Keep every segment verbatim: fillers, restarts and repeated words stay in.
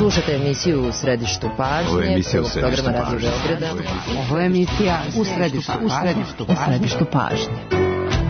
Slušate emisiju U središtu pažnje, prvog programa Radio Beograda. Ovo je emisija U središtu, u središtu, u središtu pažnje.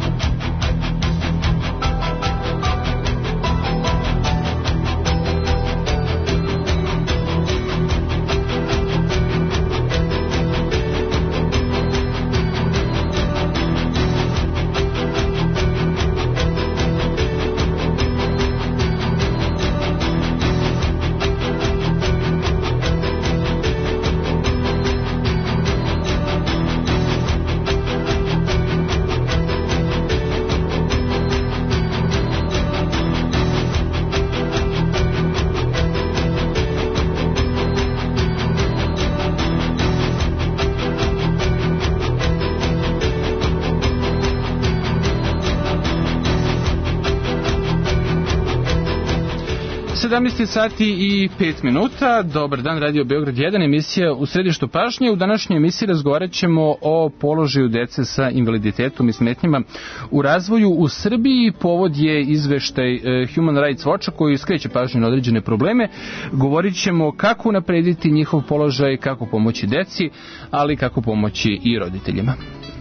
sedamnaest sati i pet minuta. Dobar dan, Radio Beograd jedan, emisija U središtu pažnje. U današnjoj emisiji razgovarat ćemo o položaju dece sa invaliditetom i smetnjama u razvoju u Srbiji. Povod je izveštaj Human Rights Watcha koji skreće pažnju na određene probleme. Govorit ćemo kako naprediti njihov položaj, kako pomoći deci, ali kako pomoći i roditeljima.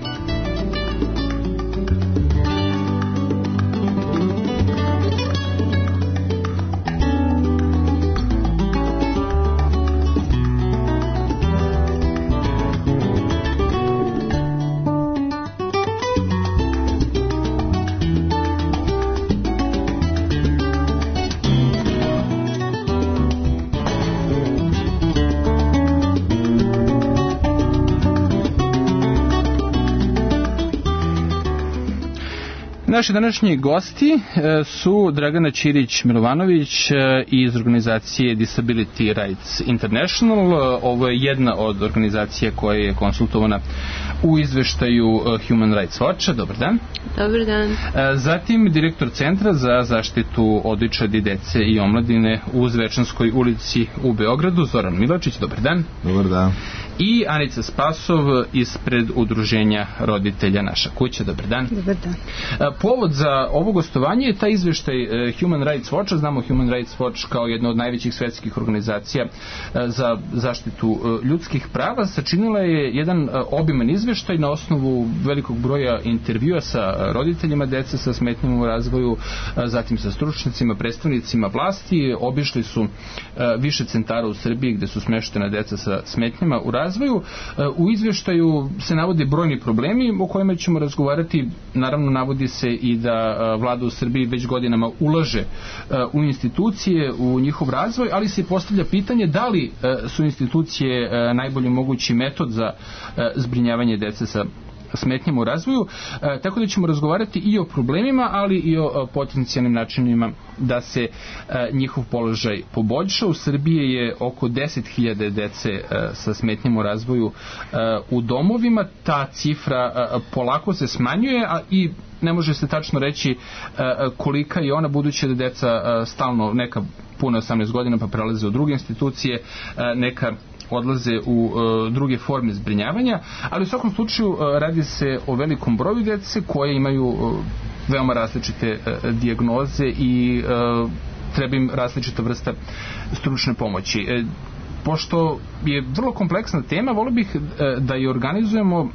Naši današnji gosti su Dragana Ćirić-Milovanović iz organizacije Disability Rights International. Ovo je jedna od organizacija koja je konsultovana u izveštaju Human Rights Watcha. Dobar dan. Dobar dan. Zatim direktor Centra za zaštitu odojčadi, dece i omladine u Zvečanskoj ulici u Beogradu, Zoran Miločić. Dobar dan. Dobar dan. I Anica Spasov ispred udruženja roditelja Naša kuća. Dobar dan. Dobar dan. Povod za ovo gostovanje je taj izveštaj Human Rights Watcha. Znamo Human Rights Watch kao jedna od najvećih svetskih organizacija za zaštitu ljudskih prava. Sačinila je jedan obiman izveštaj na osnovu velikog broja intervjua sa roditeljima dece sa smetnjama u razvoju, zatim sa stručnicima, predstavnicima vlasti. Obišli su više centara u Srbiji gde su smeštena deca sa smetnjama u razvoju. U izveštaju se navode brojni problemi o kojima ćemo razgovarati. Naravno, navodi se i da vlada u Srbiji već godinama ulaže u institucije, u njihov razvoj, ali se postavlja pitanje da li su institucije najbolji mogući metod za zbrinjavanje dece sa smetnjama u razvoju, e, tako da ćemo razgovarati i o problemima, ali i o, o potencijalnim načinima da se e, njihov položaj poboljša. U Srbiji je oko deset hiljada dece e, sa smetnjama u razvoju e, u domovima. Ta cifra e, polako se smanjuje, a i ne može se tačno reći e, kolika je ona, budući da deca e, stalno, neka pune osamnaest godina pa prelaze u druge institucije, e, neka odlaze u e, druge forme zbrinjavanja, ali u svakom slučaju e, radi se o velikom broju dece koje imaju e, veoma različite e, dijagnoze i e, treba im različita vrsta stručne pomoći. E, pošto je vrlo kompleksna tema, volio bih e, da je organizujemo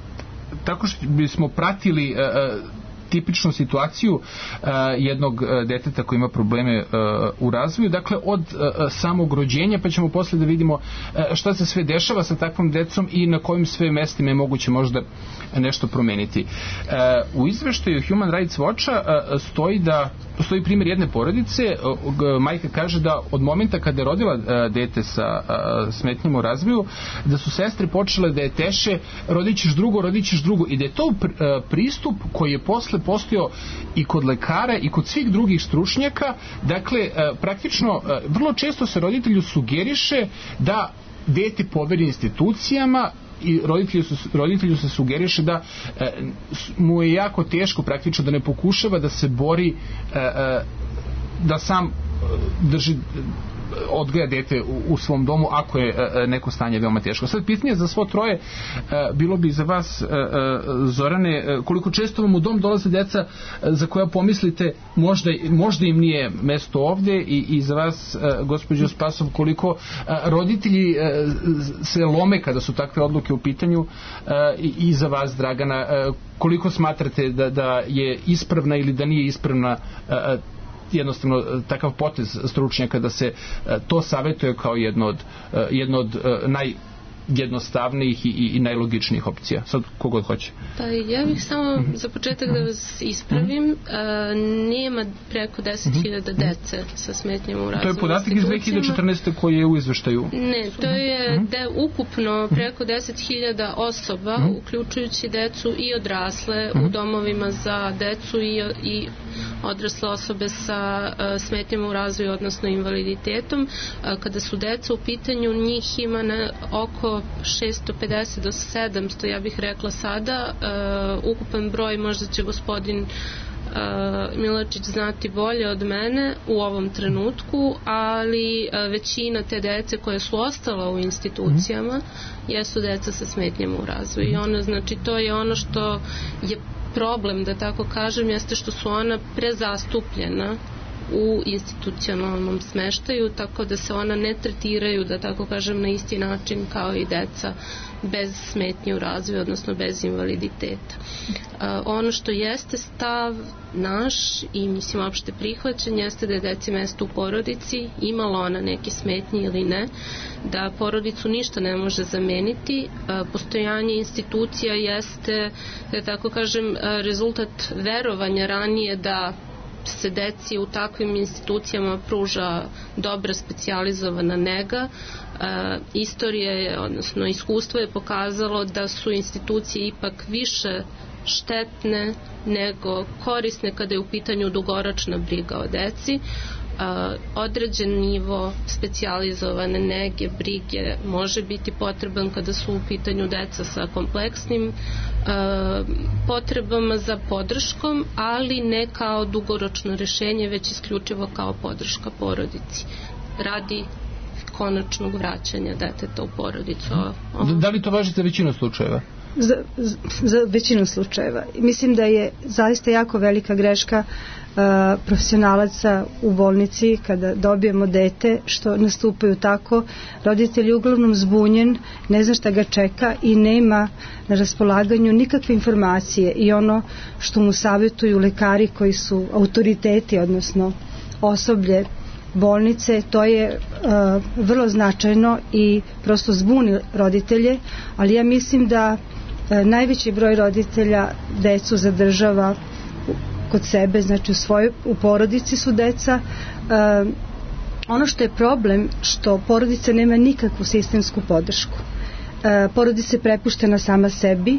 tako što bismo pratili e, tipičnu situaciju uh, jednog uh, deteta koji ima probleme uh, u razvoju, dakle od uh, samog rođenja, pa ćemo posle da vidimo uh, šta se sve dešava sa takvom decom i na kojim sve mestima je moguće možda nešto promeniti. Uh, u izveštaju Human Rights Watcha uh, stoji da postoji primjer jedne porodice. Uh, majka kaže da od momenta kada je rodila uh, dete sa uh, smetnjama u razvoju, da su sestre počele da je teše, rodit ćeš drugo, rodit ćeš drugo, i da je to pr, uh, pristup koji je posle postojao i kod lekara i kod svih drugih stručnjaka. Dakle, praktično vrlo često se roditelju sugeriše da dete poveri institucijama i roditelju, su, roditelju se sugeriše da e, mu je jako teško praktično, da ne pokušava da se bori, e, e, da sam drži odgaja dete u, u svom domu ako je uh, neko stanje veoma teško. Sad pitanje za svo troje uh, bilo bi za vas uh, uh, Zorane, uh, koliko često vam u dom dolaze deca uh, za koja pomislite možda, možda im nije mesto ovde i, i za vas uh, gospođo Spasov, koliko uh, roditelji uh, se lome kada su takve odluke u pitanju uh, i, i za vas Dragana, uh, koliko smatrate da, da je ispravna ili da nije ispravna uh, jednostavno takav potez stručnjaka da se to savjetuje kao jedno od, jedno od naj jednostavnijih i, i, i najlogičnijih opcija. Sad kogod hoće. Pa ja bih samo mm-hmm. za početak da vas ispravim. Mm-hmm. Nema preko deset hiljada dece sa smetnjama u razvoju. To je podatak iz dve hiljade četrnaeste koji je u izveštaju. Ne, to je mm-hmm. de, ukupno preko deset hiljada osoba, mm-hmm. uključujući decu i odrasle mm-hmm. u domovima za decu i, i odrasle osobe sa uh, smetnjama u razvoju, odnosno invaliditetom. Uh, kada su deca u pitanju, njih ima na oko šesto pedeset do sedamsto, ja bih rekla sada. Uh, ukupan broj možda će gospodin uh, Milačić znati bolje od mene u ovom trenutku, ali uh, većina te dece koje su ostala u institucijama jesu deca sa smetnjama u razvoju. I ono, znači, to je ono što je problem, da tako kažem, jeste što su ona prezastupljena u institucionalnom smeštaju, tako da se ona ne tretiraju, da tako kažem, na isti način kao i deca bez smetnje u razvoju, odnosno bez invaliditeta. Uh, ono što jeste stav naš i mislim opšte prihvaćen jeste da je deci mesto u porodici, imala ona neke smetnje ili ne, da porodicu ništa ne može zameniti. Uh, postojanje institucija jeste, da tako kažem, uh, rezultat verovanja ranije da se deci u takvim institucijama pruža dobra specijalizovana nega. E, istorija je, odnosno iskustvo je pokazalo da su institucije ipak više štetne nego korisne kada je u pitanju dugoročna briga o deci. Uh, određen nivo specijalizovane nege, brige može biti potreban kada su u pitanju deca sa kompleksnim uh, potrebama za podrškom, ali ne kao dugoročno rešenje, već isključivo kao podrška porodici radi konačnog vraćanja deteta u porodicu. Da, da li to važi za većinu slučajeva? Za, za većinu slučajeva. Mislim da je zaista jako velika greška uh, profesionalaca u bolnici kada dobijemo dete što nastupaju tako. Roditelj je uglavnom zbunjen, ne zna šta ga čeka i nema na raspolaganju nikakve informacije i ono što mu savjetuju lekari koji su autoriteti, odnosno osoblje bolnice, to je uh, vrlo značajno i prosto zbuni roditelje, ali ja mislim da uh, najveći broj roditelja decu zadržava kod sebe, znači u svojoj u porodici su deca. Uh, ono što je problem, što porodica nema nikakvu sistemsku podršku. Uh, porodica je prepuštena sama sebi,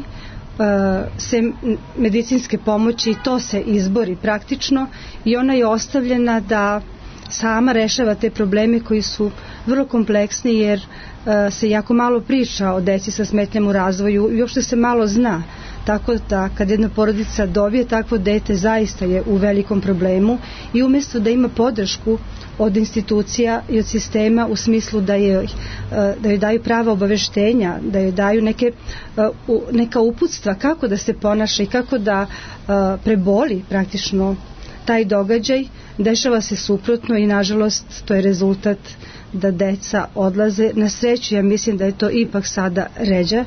uh, sem medicinske pomoći, i to se izbori praktično, i ona je ostavljena da sama rešava te probleme koji su vrlo kompleksni, jer uh, se jako malo priča o deci sa smetnjama u razvoju i uopšte se malo zna. Tako da kad jedna porodica dobije takvo dete, zaista je u velikom problemu i umjesto da ima podršku od institucija i od sistema u smislu da je, uh, da joj daju prava obaveštenja, da joj daju neke, uh, neka uputstva kako da se ponaša i kako da uh, preboli praktično taj događaj, dešava se suprotno i nažalost to je rezultat da deca odlaze. Na sreću ja mislim da je to ipak sada ređa,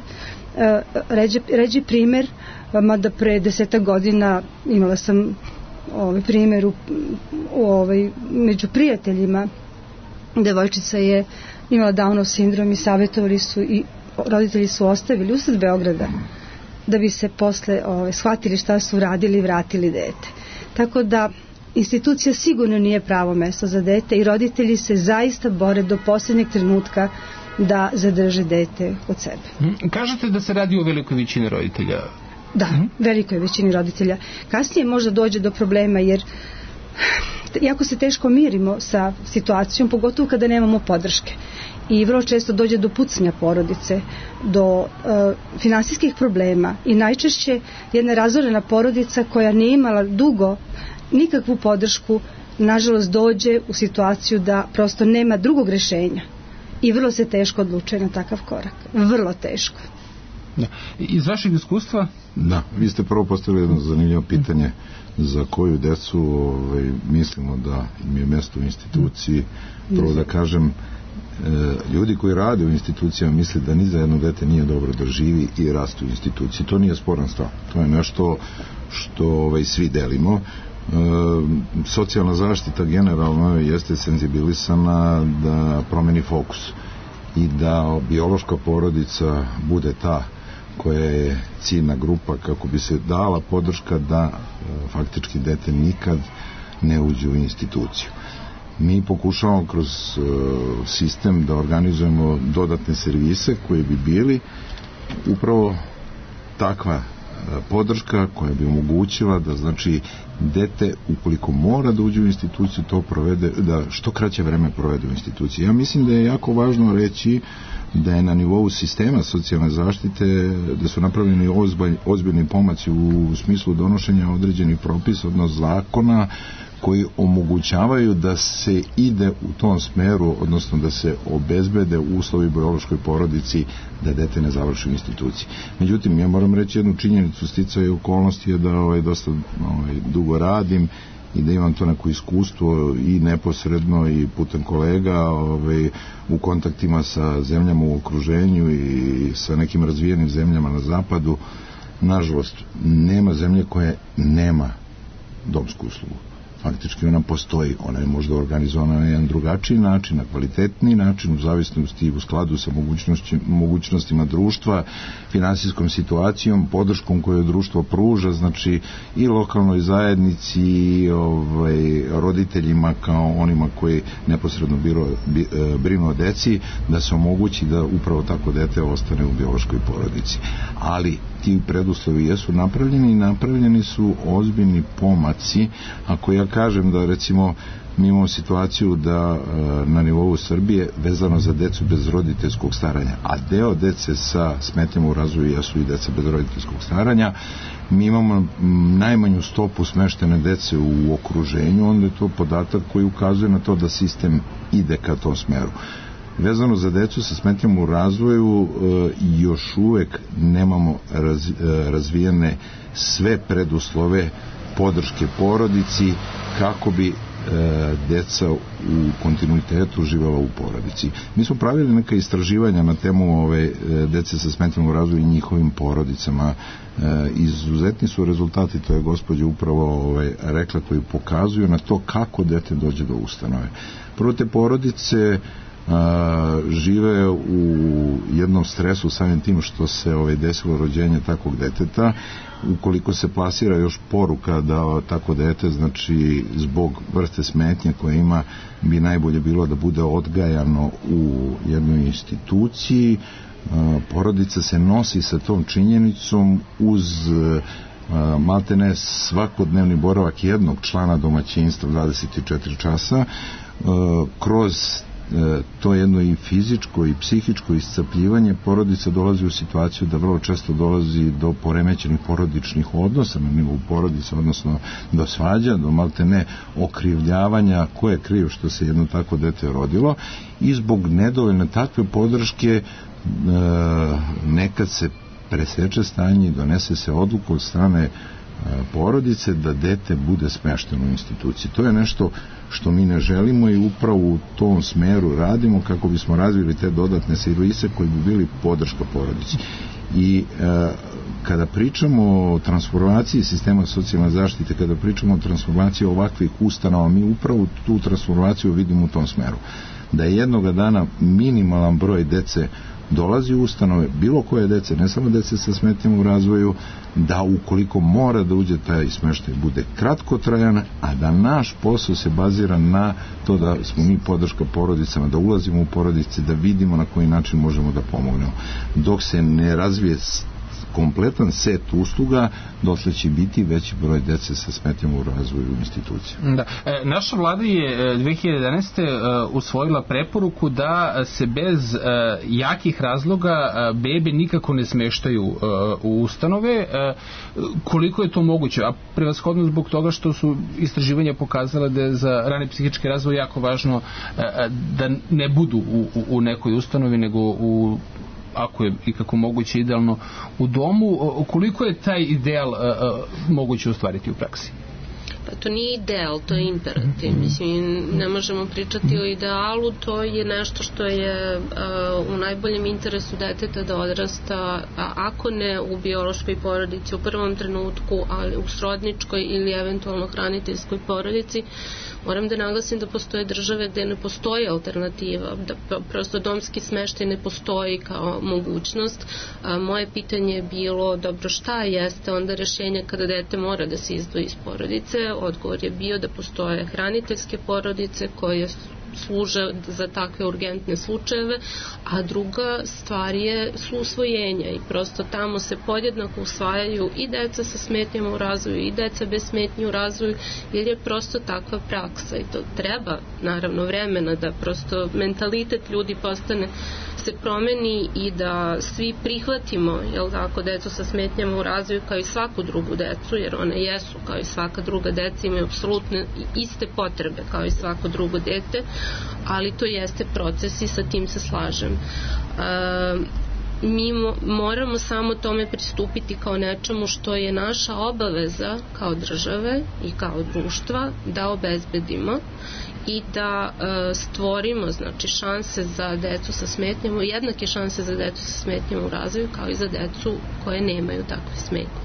ređi, ređi primjer, mada pre deseta godina imala sam ovaj primjer u, u ovaj, među prijateljima. Devojčica je imala Downov sindrom i savjetovali su i roditelji su ostavili usred Beograda da bi se posle ovaj, shvatili šta su radili i vratili dete. Tako da institucija sigurno nije pravo mesto za dete i roditelji se zaista bore do posljednjeg trenutka da zadrže dete od sebe. Kažete da se radi o velikoj većini roditelja? Da, velikoj većini roditelja. Kasnije možda dođe do problema jer jako se teško mirimo sa situacijom, pogotovo kada nemamo podrške. I vrlo često dođe do pucnja porodice, do uh, finansijskih problema i najčešće jedna razorena porodica koja nije imala dugo nikakvu podršku, nažalost dođe u situaciju da prosto nema drugog rešenja i vrlo se teško odlučuje na takav korak. Vrlo teško. Da. Iz vašeg iskustva? Da, vi ste prvo postavili jedno zanimljivo pitanje za koju decu ovaj, mislimo da im je mesto u instituciji. Prvo da kažem, e, ljudi koji rade u institucijama misle da ni za jedno dete nije dobro da živi i raste u instituciji. To nije sporan stav. To je nešto što ovaj, svi delimo. E, socijalna zaštita generalno jeste senzibilisana da promeni fokus i da biološka porodica bude ta koja je ciljna grupa kako bi se dala podrška da e, faktički dete nikad ne uđe u instituciju. Mi pokušavamo kroz e, sistem da organizujemo dodatne servise koji bi bili upravo takva podrška koja bi omogućila da znači dete ukoliko mora da uđe u instituciju to provede, da što kraće vreme provede u instituciji. Ja mislim da je jako važno reći da je na nivou sistema socijalne zaštite da su napravljeni ozbilj, ozbiljni pomaci u smislu donošenja određenih propisa, odnosno zakona koji omogućavaju da se ide u tom smeru, odnosno da se obezbede uslovi biološkoj porodici da dete ne završi u instituciji. Međutim, ja moram reći jednu činjenicu, sticaje okolnosti je da ovaj, dosta ovaj, dugo radim i da imam to neko iskustvo i neposredno i putem kolega ovaj, u kontaktima sa zemljama u okruženju i sa nekim razvijenim zemljama na zapadu. Nažalost, nema zemlje koje nema domsku uslugu. Faktički ona postoji, ona je možda organizovana na jedan drugačiji način, na kvalitetniji način, u zavisnosti i u skladu sa mogućnostima društva, finansijskom situacijom, podrškom koju društvo pruža, znači i lokalnoj zajednici i ovaj, roditeljima kao onima koji neposredno biro, bi, e, brinu o deci, da se omogući da upravo tako dete ostane u biološkoj porodici. Ali ti preduslovi jesu napravljeni i napravljeni su ozbiljni pomaci. Ako ja kažem da recimo mi imamo situaciju da e, na nivou Srbije vezano za decu bez roditeljskog staranja, a deo dece sa smetnjama u razvoju jesu i deca bez roditeljskog staranja, mi imamo najmanju stopu smeštene dece u okruženju, onda je to podatak koji ukazuje na to da sistem ide ka tom smeru. Vezano za decu sa smetnjama u razvoju e, još uvek nemamo raz, e, razvijene sve preduslove podrške porodici kako bi e, deca u kontinuitetu živela u porodici. Mi smo pravili neka istraživanja na temu ove e, dece sa smetnjama u razvoju i njihovim porodicama. E, izuzetni su rezultati, to je gospođa upravo ovaj, rekla, koji pokazuju na to kako dete dođe do ustanove. Prvo, te porodice a, žive u jednom stresu samim tim što se ovaj, desilo rođenje takvog deteta. Ukoliko se plasira još poruka da tako dete, znači zbog vrste smetnje koje ima, bi najbolje bilo da bude odgajano u jednoj instituciji, a, porodica se nosi sa tom činjenicom uz a, maltene svakodnevni boravak jednog člana domaćinstva dvadeset četiri časa, a, kroz to jedno i fizičko i psihičko iscrpljivanje. Porodica dolazi u situaciju da vrlo često dolazi do poremećenih porodičnih odnosa na nivou porodice, odnosno do svađa, do maltene okrivljavanja ko je kriv što se jedno tako dete rodilo, i zbog nedovoljne takve podrške nekad se preseče stanje i donese se odluku od strane porodice da dete bude smešteno u instituciji. To je nešto što mi ne želimo i upravo u tom smeru radimo kako bismo razvili te dodatne servise koji bi bili podrška porodici. I e, kada pričamo o transformaciji sistema socijalne zaštite, kada pričamo o transformaciji ovakvih ustanova, mi upravo tu transformaciju vidimo u tom smeru. Da je jednoga dana minimalan broj dece dolazi u ustanove, bilo koje dece, ne samo dece sa smetnjama u razvoju, da ukoliko mora da uđe taj smeštaj bude kratkotrajan, a da naš posao se bazira na to da smo mi podrška porodicama, da ulazimo u porodice, da vidimo na koji način možemo da pomognemo. Dok se ne razvije kompletan set usluga, dotle će biti veći broj dece sa smetnjama u razvoju u institucijama. Da. E, naša vlada je dve hiljade jedanaeste. E, usvojila preporuku da se bez e, jakih razloga e, bebe nikako ne smeštaju e, u ustanove. E, koliko je to moguće? A prevashodno zbog toga što su istraživanja pokazala da je za rani psihički razvoj jako važno e, da ne budu u, u, u nekoj ustanovi, nego u, ako je ikako moguće, idealno u domu. Koliko je taj ideal a, a, moguće ostvariti u praksi? Pa to nije ideal, to je imperativ. Mislim, ne možemo pričati o idealu, to je nešto što je uh, u najboljem interesu deteta da odrasta, a ako ne u biološkoj porodici u prvom trenutku, ali u srodničkoj ili eventualno hraniteljskoj porodici. Moram da naglasim da postoje države gde ne postoji alternativa, da prosto domski smeštaj ne postoji kao mogućnost. A, moje pitanje je bilo, dobro, šta jeste onda rešenje kada dete mora da se izdvoji iz porodice? Odgovor je bio da postoje hraniteljske porodice koje služe za takve urgentne slučajeve, a druga stvar je su usvojenja i prosto tamo se podjednako usvajaju i deca sa smetnjama u razvoju i deca bez smetnji u razvoju, jer je prosto takva praksa i to treba naravno vremena da prosto mentalitet ljudi postane, se promeni i da svi prihvatimo, jel tako, decu sa smetnjama u razvoju kao i svaku drugu decu, jer one jesu kao i svaka druga deca, imaju apsolutno iste potrebe kao i svako drugo dete, ali to jeste proces i sa tim se slažem. Uh, mi mo- moramo samo tome pristupiti kao nečemu što je naša obaveza kao države i kao društva da obezbedimo i da e, stvorimo, znači, šanse za decu sa smetnjama, jednake šanse za decu sa smetnjama u razvoju kao i za decu koje nemaju takve smetnje.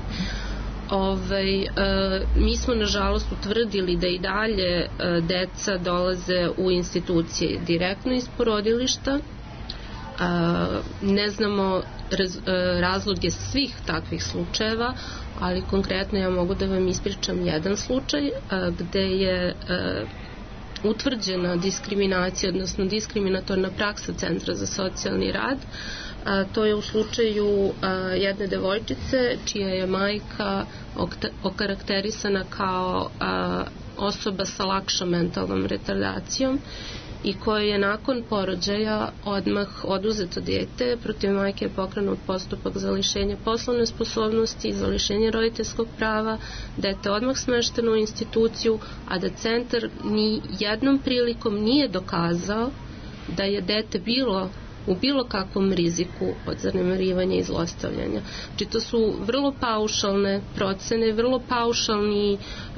Ove, e, mi smo nažalost utvrdili da i dalje e, deca dolaze u institucije direktno iz porodilišta. E, ne znamo raz, e, razloge svih takvih slučajeva, ali konkretno ja mogu da vam ispričam jedan slučaj e, gde je e, utvrđena diskriminacija, odnosno diskriminatorna praksa Centra za socijalni rad. A, to je u slučaju a, jedne devojčice čija je majka okta, okarakterisana kao a, osoba sa lakšom mentalnom retardacijom i koja je nakon porođaja odmah oduzeto dete, protiv majke je pokrenut postupak za lišenje poslovne sposobnosti i za lišenje roditeljskog prava, dete odmah smešteno u instituciju, a da centar ni jednom prilikom nije dokazao da je dete bilo u bilo kakvom riziku od zanemarivanja i zlostavljanja. Znači, to su vrlo paušalne procene, vrlo paušalni,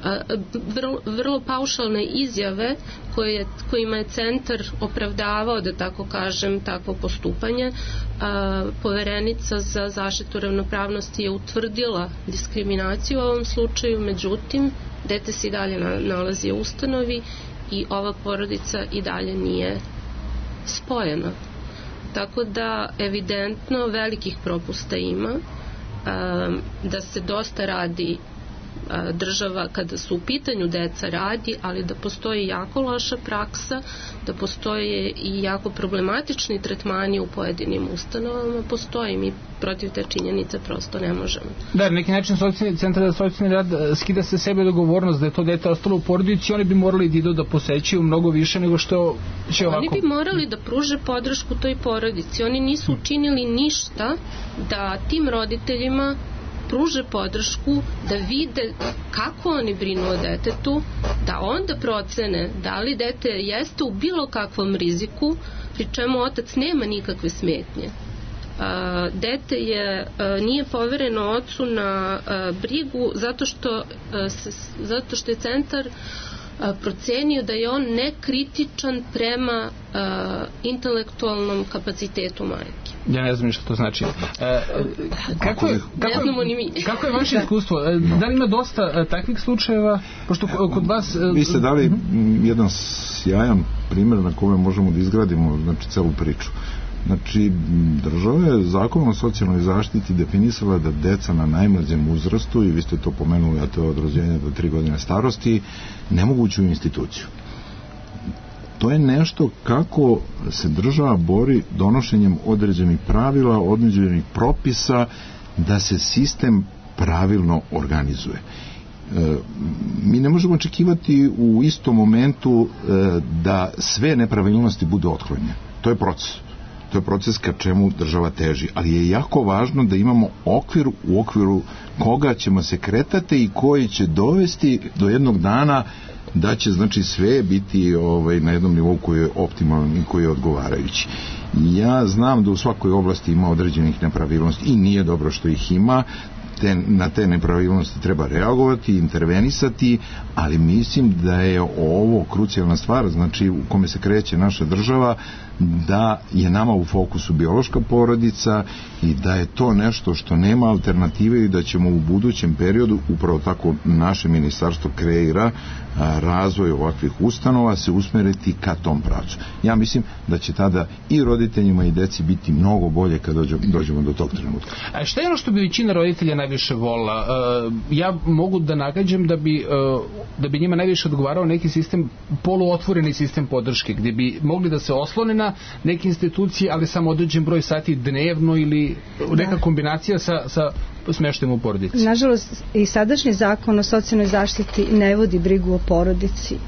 vrlo, vrlo paušalne izjave koje, kojima je centar opravdavao, da tako kažem, takvo postupanje. Poverenica za zaštitu ravnopravnosti je utvrdila diskriminaciju u ovom slučaju, međutim, dete se i dalje nalazi u ustanovi i ova porodica i dalje nije spojena. Tako da evidentno velikih propusta ima, da se dosta radi država kada su u pitanju deca radi, ali da postoji jako loša praksa, da postoje i jako problematični tretmani u pojedinim ustanovama, postoji, mi protiv te činjenice prosto ne možemo. Da, neki način socijalni, Centar za socijalni rad skida se sebe odgovornost da je to dete ostalo u porodici, oni bi morali da idu da posećaju mnogo više nego što će ovako. Oni bi morali da pruže podršku toj porodici, oni nisu učinili ništa da tim roditeljima pruže podršku, da vide kako oni brinu o detetu, da onda procene da li dete jeste u bilo kakvom riziku, pri čemu otac nema nikakve smetnje. A, dete je, a, nije povereno ocu na a, brigu zato što, a, s, zato što je centar a, procenio da je on nekritičan prema a, intelektualnom kapacitetu majke. Ja ne znam što to znači. E, kako, je, kako, je, kako je vaše iskustvo? Da li ima dosta takvih slučajeva? Pošto kod vas... Vi ste dali jedan sjajan primjer na kome možemo da izgradimo, znači, celu priču. Znači, država je zakonom o socijalnoj zaštiti definisala da deca na najmlađem uzrastu, i vi ste to pomenuli, a to je od rođenja do tri godine starosti, ne mogu ući u instituciju. To je nešto kako se država bori donošenjem određenih pravila, određenih propisa da se sistem pravilno organizuje. Mi ne možemo očekivati u istom momentu da sve nepravilnosti budu otklonjene. To je proces. To je proces ka čemu država teži, ali je jako važno da imamo okvir u okviru koga ćemo se kretati i koji će dovesti do jednog dana da će znači sve biti ovaj, na jednom nivou koji je optimalan i koji je odgovarajući. Ja znam da u svakoj oblasti ima određenih nepravilnosti i nije dobro što ih ima. Te, na te nepravilnosti treba reagovati, intervenisati, ali mislim da je ovo krucijalna stvar, znači u kome se kreće naša država, da je nama u fokusu biološka porodica i da je to nešto što nema alternative i da ćemo u budućem periodu, upravo tako naše ministarstvo kreira razvoj ovakvih ustanova, se usmeriti ka tom pravcu. Ja mislim da će tada i roditeljima i deci biti mnogo bolje kad dođemo, dođemo do tog trenutka. A šta je ono što bi većina roditelja najviše volila? Ja mogu da nagađam da bi, da bi njima najviše odgovarao neki sistem, poluotvoreni sistem podrške, gdje bi mogli da se oslone na neke institucije, ali samo određen broj sati dnevno ili neka da. kombinacija sa, sa smeštajem u porodici. Nažalost, i sadašnji zakon o socijalnoj zaštiti ne vodi brigu o porodici.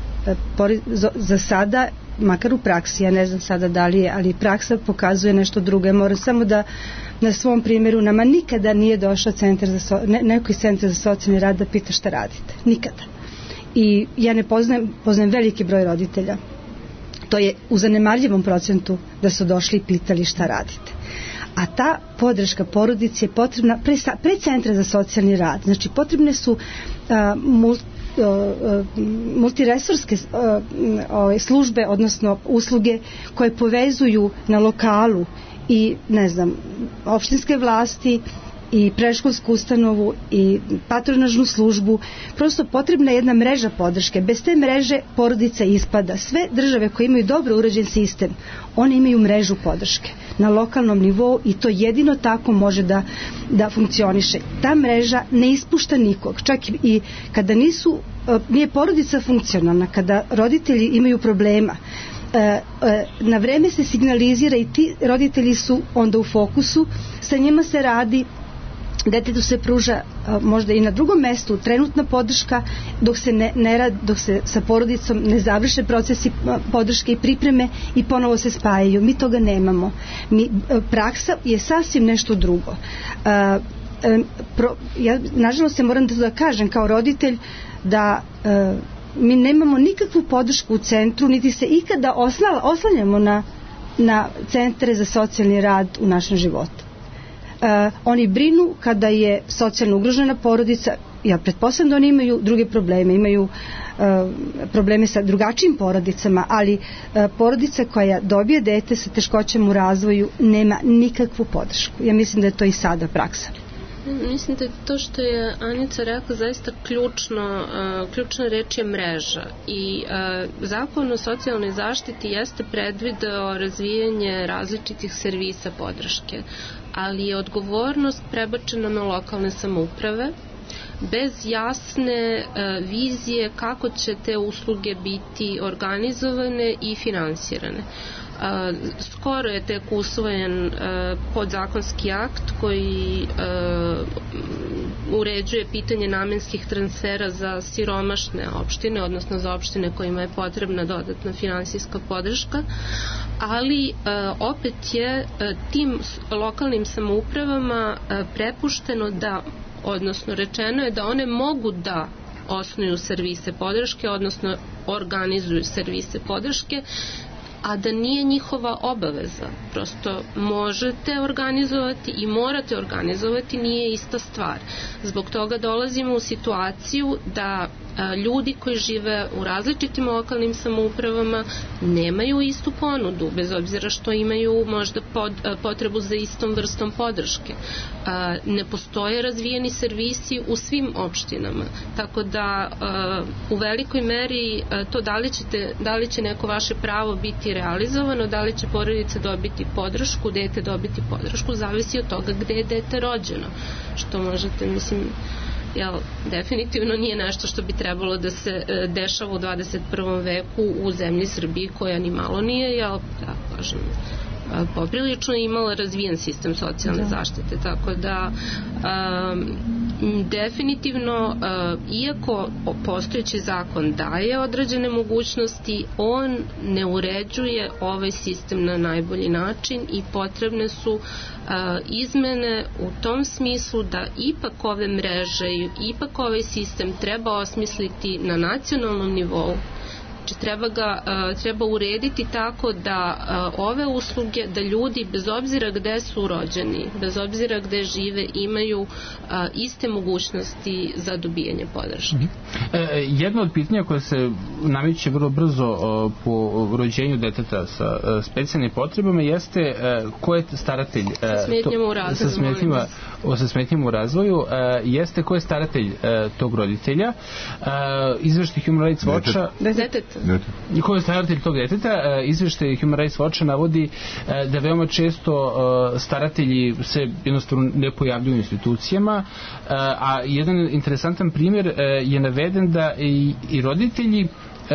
Za sada, makar u praksi, ja ne znam sada da li je, ali praksa pokazuje nešto drugo. Ja moram samo da na svom primjeru, nama nikada nije došao centar za so, ne, neko iz centra za socijalni rad da pita šta radite. Nikada. I ja ne poznajem, poznajem veliki broj roditelja. To je u zanemarljivom procentu da su došli i pitali šta radite. A ta podrška porodici je potrebna pre, pre centra za socijalni rad. Znači potrebne su a, multi, a, multiresurske a, a, službe, odnosno usluge koje povezuju na lokalu i ne znam, opštinske vlasti i predškolsku ustanovu i patronažnu službu. Prosto potrebna je jedna mreža podrške. Bez te mreže porodica ispada. Sve države koje imaju dobro urađen sistem, one imaju mrežu podrške na lokalnom nivou i to jedino tako može da, da funkcioniše. Ta mreža ne ispušta nikog. Čak i kada nisu, nije porodica funkcionalna, kada roditelji imaju problema, na vreme se signalizira i ti roditelji su onda u fokusu, sa njima se radi, detetu se pruža možda i na drugom mestu trenutna podrška dok se ne, ne rad, dok se sa porodicom ne završe procesi podrške i pripreme i ponovo se spajaju. Mi toga nemamo. Mi, praksa je sasvim nešto drugo. A, pro, ja nažalost se moram da kažem kao roditelj da a, mi nemamo nikakvu podršku u centru, niti se ikada osnala, oslanjamo na, na centre za socijalni rad u našem životu. Uh, oni brinu kada je socijalno ugrožena porodica. Ja pretpostavljam da oni imaju druge probleme, imaju uh, probleme sa drugačijim porodicama, ali uh, porodica koja dobije dete sa teškoćama u razvoju nema nikakvu podršku. Ja mislim da je to i sada praksa. Mislim da je to što je Anica rekla zaista ključno, uh, ključna reč je mreža i uh, zakon o socijalnoj zaštiti jeste predvideo razvijanje različitih servisa podrške, ali je odgovornost prebačena na lokalne samouprave bez jasne uh, vizije kako će te usluge biti organizovane i finansirane. Uh, skoro je tek usvojen uh, podzakonski akt koji uh, uređuje pitanje namenskih transfera za siromašne opštine, odnosno za opštine kojima je potrebna dodatna finansijska podrška, ali uh, opet je uh, tim lokalnim samoupravama uh, prepušteno da, odnosno rečeno je da one mogu da osnuju servise podrške, odnosno organizuju servise podrške, a da nije njihova obaveza. Prosto možete organizovati i morate organizovati, nije ista stvar. Zbog toga dolazimo u situaciju da a, ljudi koji žive u različitim lokalnim samoupravama nemaju istu ponudu, bez obzira što imaju možda pod, a, potrebu za istom vrstom podrške. A, ne postoje razvijeni servisi u svim opštinama, tako da a, u velikoj meri a, to da li, ćete, da li će neko vaše pravo biti realizovano, da li će porodica dobiti podršku, dete dobiti podršku, zavisi od toga gde je dete rođeno, što možete, mislim, jel, definitivno nije nešto što bi trebalo da se e, dešava u dvadeset prvom veku u zemlji Srbiji, koja ni malo nije, jel, da kažem, poprilično imala razvijen sistem socijalne da. zaštite, tako da um, definitivno uh, iako postojeći zakon daje određene mogućnosti, on ne uređuje ovaj sistem na najbolji način i potrebne su uh, izmene u tom smislu da ipak ove mreže i ipak ovaj sistem treba osmisliti na nacionalnom nivou. Znači, treba ga, uh, treba urediti tako da uh, ove usluge, da ljudi bez obzira gde su rođeni, bez obzira gde žive, imaju uh, iste mogućnosti za dobijanje podrške. Mm-hmm. E, jedno od pitanja koje se nameće vrlo brzo uh, po rođenju deteta sa uh, specijalnim potrebama jeste uh, ko je staratelj uh, sa smetnjama u razvoju, sa smetnjama, o, sa smetnjama u razvoju uh, jeste ko je staratelj uh, tog roditelja. Uh, izveštaj Human Rights Watcha deteta i ko je staratelj tog deteta. Izveštaj Human Rights Watcha navodi da veoma često staratelji se jednostavno ne pojavljuju u institucijama, a jedan interesantan primjer je naveden da i, i roditelji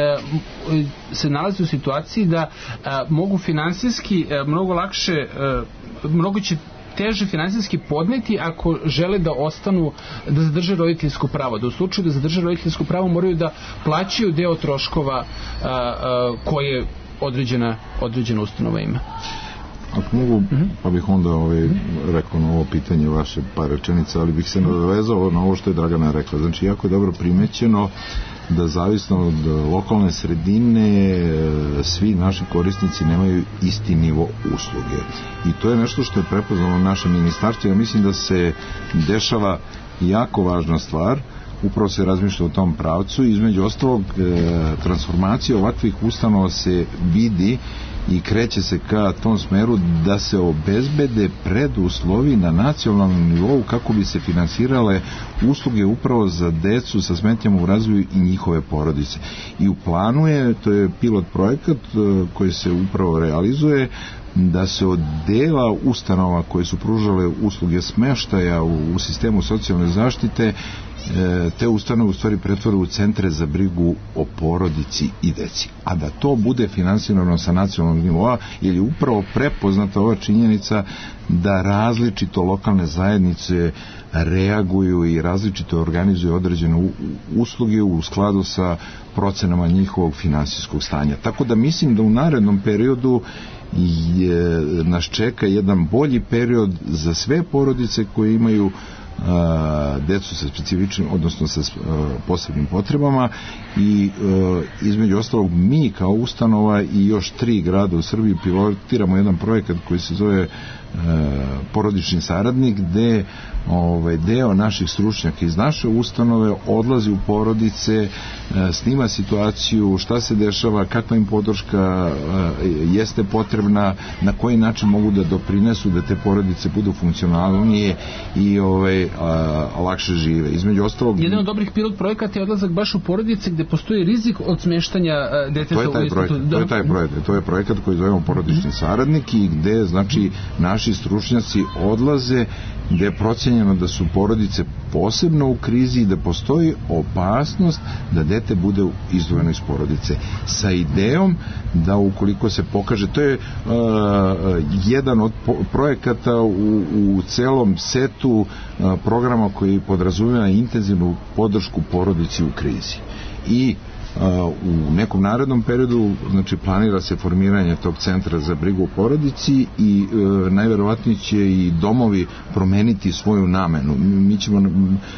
se nalaze u situaciji da mogu finansijski mnogo lakše, mnogo će teže finansijski podneti ako žele da ostanu, da zadrže roditeljsko pravo. Da u slučaju da zadrže roditeljsko pravo moraju da plaćaju deo troškova a, a, koje određena, određena ustanova ima. Ako mogu, uh-huh. pa bih onda ovaj, uh-huh. rekao na ovo pitanje vaše par rečenica, ali bih se nadovezao na ovo što je Dragana rekla. Znači, jako je dobro primećeno da zavisno od lokalne sredine svi naši korisnici nemaju isti nivo usluge. I to je nešto što je prepoznalo naše ministarstvo. Ja mislim da se dešava jako važna stvar, upravo se razmišlja o tom pravcu. Između ostalog, transformacija ovakvih ustanova se vidi i kreće se ka tom smeru da se obezbede preduslovi na nacionalnom nivou kako bi se finansirale usluge upravo za decu sa smetnjama u razvoju i njihove porodice. I u planu je, to je pilot projekat koji se upravo realizuje, da se od dela ustanova koje su pružale usluge smeštaja u, u sistemu socijalne zaštite te ustanove u stvari pretvore u centre za brigu o porodici i deci. A da to bude finansirano sa nacionalnog nivoa, jer je upravo prepoznata ova činjenica da različito lokalne zajednice reaguju i različito organizuju određene usluge u skladu sa procenama njihovog finansijskog stanja. Tako da mislim da u narednom periodu je, nas čeka jedan bolji period za sve porodice koje imaju Uh, decu sa specifičnim, odnosno sa uh, posebnim potrebama i uh, između ostalog mi kao ustanova i još tri grada u Srbiji pilotiramo jedan projekat koji se zove uh, porodični saradnik, gde ovaj, deo naših stručnjaka iz naše ustanove odlazi u porodice, uh, snima situaciju, šta se dešava, kakva im podrška uh, jeste potrebna, na koji način mogu da doprinesu da te porodice budu funkcionalnije i ovaj, a, lakše žive. Između ostalog... Jedan od dobrih pilot projekata je odlazak baš u porodice gde postoji rizik od smeštanja deteta u institutu. To je taj projekat. To je projekat koji zovemo porodični saradnik i gde, znači, naši stručnjaci odlaze gde je procenjeno da su porodice posebno u krizi i da postoji opasnost da dete bude izdvojeno iz porodice. Sa idejom da ukoliko se pokaže, to je uh, jedan od po- projekata u, u celom setu uh, programa koji podrazumijeva intenzivnu podršku porodici u krizi. I u nekom narednom periodu, znači, planira se formiranje tog centra za brigu o porodici i e, najverovatnije će i domovi promeniti svoju namenu. Mi ćemo e,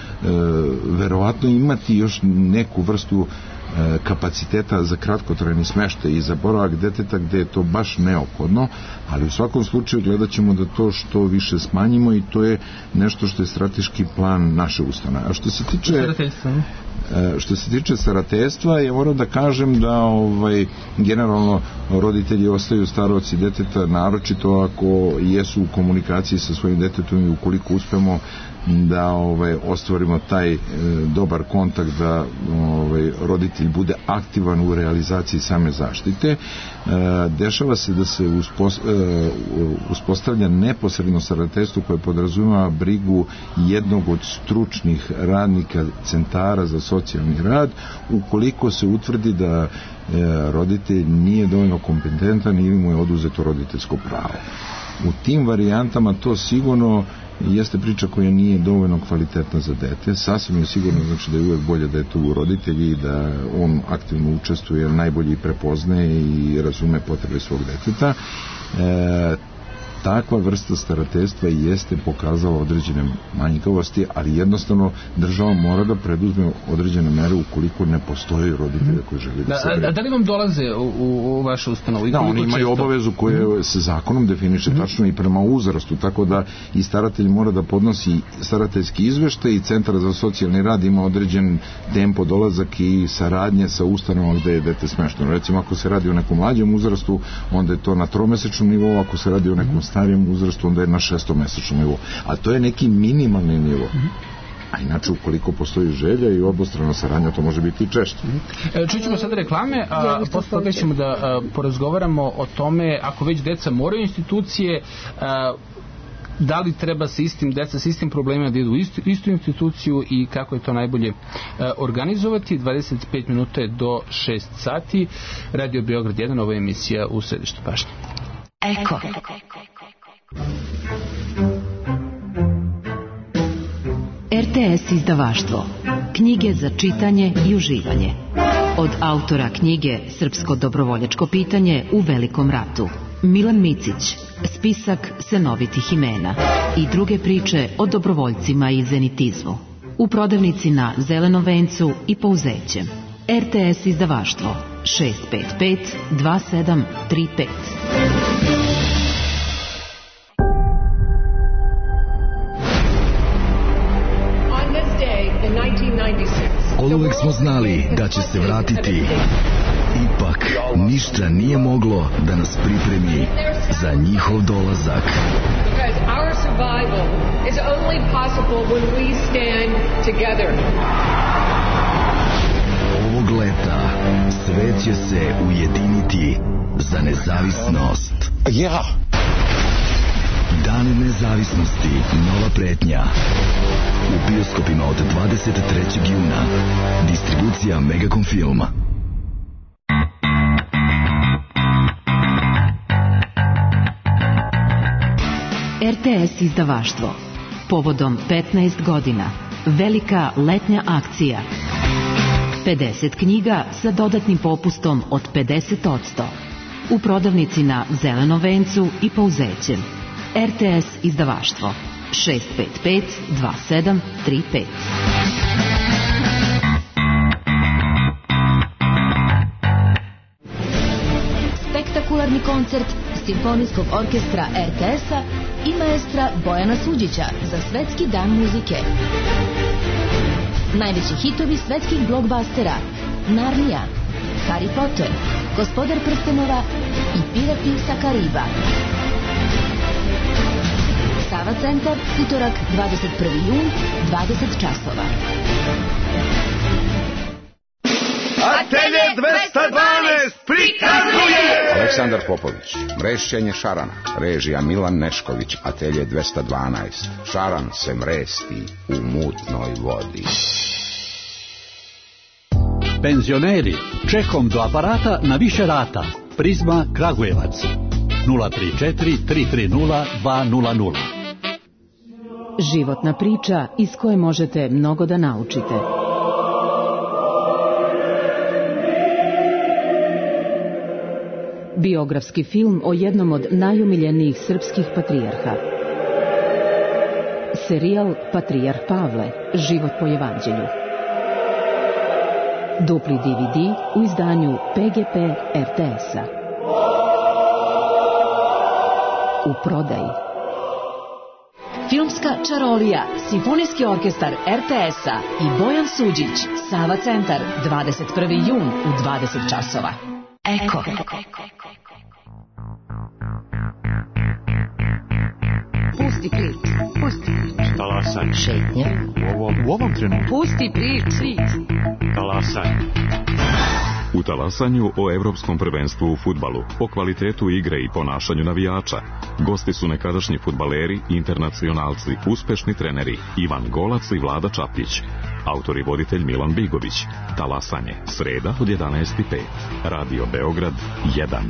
verovatno imati još neku vrstu e, kapaciteta za kratkotrajni smeštaj i za boravak deteta gde je to baš neophodno, ali u svakom slučaju gledat ćemo da to što više smanjimo i to je nešto što je strateški plan naše ustanove. A što se tiče što se tiče starateljstva, ja moram da kažem da ovaj, generalno roditelji ostaju staroci deteta, naročito ako jesu u komunikaciji sa svojim detetom i ukoliko uspemo da ovaj, ostvarimo taj e, dobar kontakt da ovaj, roditelj bude aktivan u realizaciji same zaštite. E, dešava se da se uspos, e, uspostavlja neposredno starateljstvo koje podrazumeva brigu jednog od stručnih radnika centara za socijalni rad ukoliko se utvrdi da roditelj nije dovoljno kompetentan ili mu je oduzeto roditeljsko pravo. U tim varijantama to sigurno jeste priča koja nije dovoljno kvalitetna za dete. Sasvim je sigurno znači da je uvek bolje da je tu roditelj i da on aktivno učestvuje, najbolje prepoznaje i razume potrebe svog deteta. E, takva vrsta starateljstva jeste pokazala određene manjkavosti, ali jednostavno država mora da preduzme određene mere ukoliko ne postoji roditelja koji želi da, da se brine. Da li vam dolaze u, u vašu ustanovu? Da, oni imaju obavezu koje se zakonom definiše mm-hmm. tačno i prema uzrastu, tako da i staratelj mora da podnosi starateljski izveštaj i Centar za socijalni rad ima određen tempo dolazak i saradnje sa ustanovom gde je dete smešteno. Recimo, ako se radi o nekom mlađem uzrastu, onda je to na tromesečnom nivou, ako se radi o nekom starijem uzrastu, onda je na šestomesečnom nivou. A to je neki minimalni nivo. A inače, ukoliko postoji želja i obostrana saradnja, to može biti i češće. Čućemo sada reklame, a posle toga ćemo da a, porazgovaramo o tome, ako već deca moraju institucije, a, da li treba sa istim deca sa istim problemima da idu u istu, istu instituciju i kako je to najbolje a, organizovati. dvadeset pet minuta je do šest sati. Radio Beograd jedan, ova emisija u središtu pažnje. Eko. R T S izdavaštvo. Knjige za čitanje i uživanje. Od autora knjige Srpsko dobrovoljačko pitanje u Velikom ratu, Milan Micić, spisak senovitih imena i druge priče o dobrovoljcima i zenitizmu. U prodavnici na Zelenom vencu i Pouzećem. R T S izdavaštvo šest pet pet dva sedam tri pet. Oduvek smo znali da će se vratiti. Ipak, ništa nije moglo da nas pripremi za njihov dolazak. Ovog leta svet će se ujediniti za nezavisnost. Ja! Dan nezavisnosti, nova pretnja. U bioskopima od dvadeset trećeg juna. Distribucija Megacom Filma. R T S izdavaštvo. Povodom petnaest godina. Velika letnja akcija. pedeset knjiga sa dodatnim popustom od pedeset posto. U prodavnici na Zelenom vencu i Pouzećem. R T S izdavaštvo šest pet pet dva sedam tri pet. Spektakularni koncert Simfonijskog orkestra R T S-a i maestra Bojana Suđića za Svetski dan muzike. Najveći hitovi svetskih blockbustera: Narnija, Harry Potter, Gospodar prstenova i Pirati sa Kariba. Sava centar, utorak dvadeset prvi jun, dvadeset časova. Atelje dvesta dvanaest prikazuje Aleksandar Popović, mrešćenje šarana, režija Milan Nešković. Atelje dvesta dvanaest, šaran se mresti u mutnoj vodi. Penzioneri, čekom do aparata na više rata. Prizma Kragujevac nula tri četiri tri tri nula dva nula nula. Životna priča iz koje možete mnogo da naučite. Biografski film o jednom od najumiljenijih srpskih patrijarha. Serijal Patrijarh Pavle, život po evanđelju. Dupli D V D u izdanju P G P R T S-a. U prodaji. Filmska čarolija, Simfonijski orkestar R T S-a i Bojan Suđić, Sava centar, dvadeset prvi jun u dvadeset časova. Eko. Pusti prič, pusti prič. Talasanje. Šetnja. U ovom, u ovom trenutku. Pusti prič. Talasanje. U talasanju o evropskom prvenstvu u fudbalu, o kvalitetu igre i ponašanju navijača. Gosti su nekadašnji fudbaleri, internacionalci, uspešni treneri Ivan Golac i Vlada Čapić. Autor i voditelj Milan Bigović. Talasanje, sreda od jedanaest i pet. Radio Beograd jedan.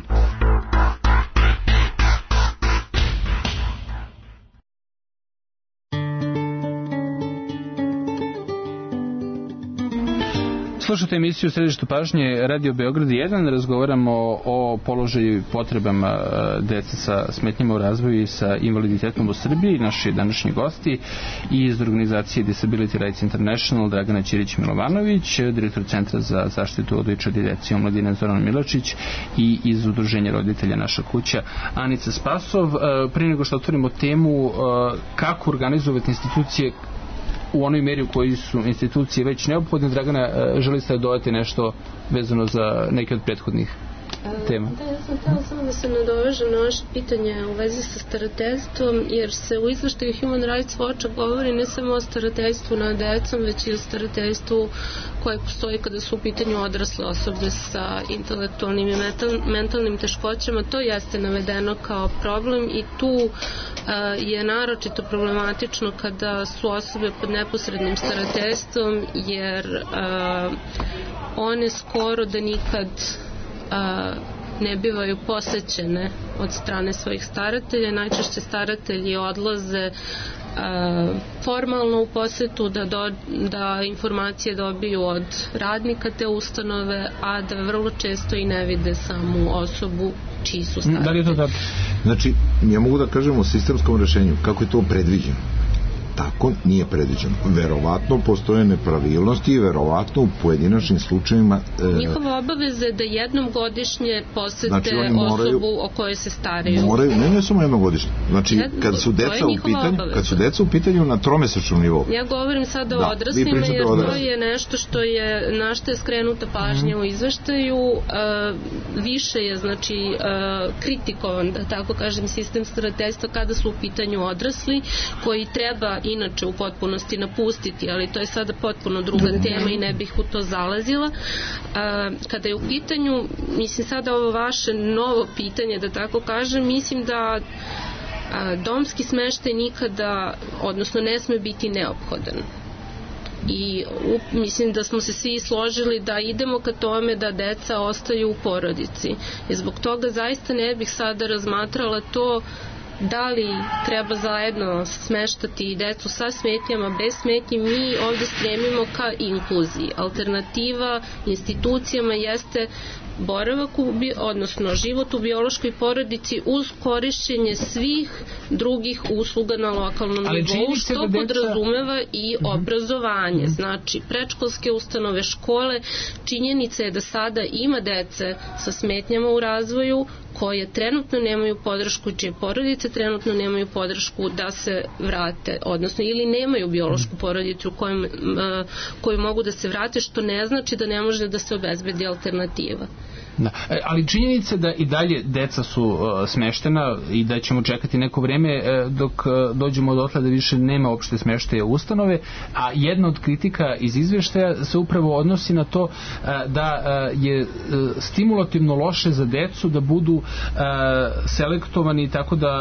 Slušajte emisiju Središte pažnje Radio Beograd jedan. Razgovaramo o položaju i potrebama dece sa smetnjama u razvoju i sa invaliditetom u Srbiji. Naši današnji gosti iz organizacije Disability Rights International Dragana Ćirić-Milovanović, direktor Centra za zaštitu odojčadi dece i omladine Zoran Miločić i iz Udruženja roditelja Naša kuća Anica Spasov. Prije nego što otvorimo temu kako organizovati institucije u onoj meri u kojoj su institucije već neophodne, Dragana, želi ste dodati nešto vezano za neke od prethodnih tema? Da, ja sam htjela samo da se nadovežem na vaše pitanje u vezi sa starateljstvom, jer se u izveštaju Human Rights Watcha govori ne samo o starateljstvu nad decom, već i o starateljstvu koje postoji kada su u pitanju odrasle osobe sa intelektualnim i mentalnim teškoćama. To jeste navedeno kao problem i tu uh, je naročito problematično kada su osobe pod neposrednim starateljstvom, jer uh, one skoro da nikad a, ne bivaju posećene od strane svojih staratelja. Najčešće staratelji odlaze a, formalno u posetu da, do, da informacije dobiju od radnika te ustanove, a da vrlo često i ne vide samu osobu čiji su staratelji. Da li je to da? Znači, ja mogu da kažem o sistemskom rešenju, kako je to predviđeno. Tako nije predviđeno. Verovatno postoje nepravilnosti i verovatno u pojedinačnim slučajevima e, njihova obaveza je da jednom godišnje posete znači, moraju, osobu o kojoj se staraju. Moraju, ne, ne samo jednom godišnje. Znači, Jed, kad su deca u pitanju, kad su deca u pitanju na tromesečnom nivou. Ja govorim sada da, o odraslima, jer to je nešto što je, na što je skrenuta pažnja mm. u izveštaju. Uh, više je, znači, uh, kritikovan, da tako kažem, sistem starateljstva kada su u pitanju odrasli, koji treba inače u potpunosti napustiti, ali to je sada potpuno druga tema i ne bih u to zalazila. Kada je u pitanju, mislim sada ovo vaše novo pitanje, da tako kažem, mislim da domski smeštaj nikada, odnosno ne sme biti neophodan. I u, mislim da smo se svi složili da idemo ka tome da deca ostaju u porodici. I zbog toga zaista ne bih sada razmatrala to da li treba zajedno smeštati decu sa smetnjama, bez smetnji. Mi ovdje stremimo ka inkluziji. Alternativa institucijama jeste boravak, u, odnosno život u biološkoj porodici uz korišćenje svih drugih usluga na lokalnom nivou, što deca podrazumeva i obrazovanje. Znači, predškolske ustanove, škole. Činjenica je da sada ima dece sa smetnjama u razvoju koje trenutno nemaju podršku, čije porodice trenutno nemaju podršku da se vrate, odnosno ili nemaju biološku porodicu koju, koju mogu da se vrate, što ne znači da ne može da se obezbedi alternativa. Da. Ali činjenica da i dalje deca su uh, smeštena i da ćemo čekati neko vreme uh, dok uh, dođemo dotle da više nema opšte smeštaje ustanove, a jedna od kritika iz izveštaja se upravo odnosi na to uh, da uh, je uh, stimulativno loše za decu da budu uh, selektovani tako da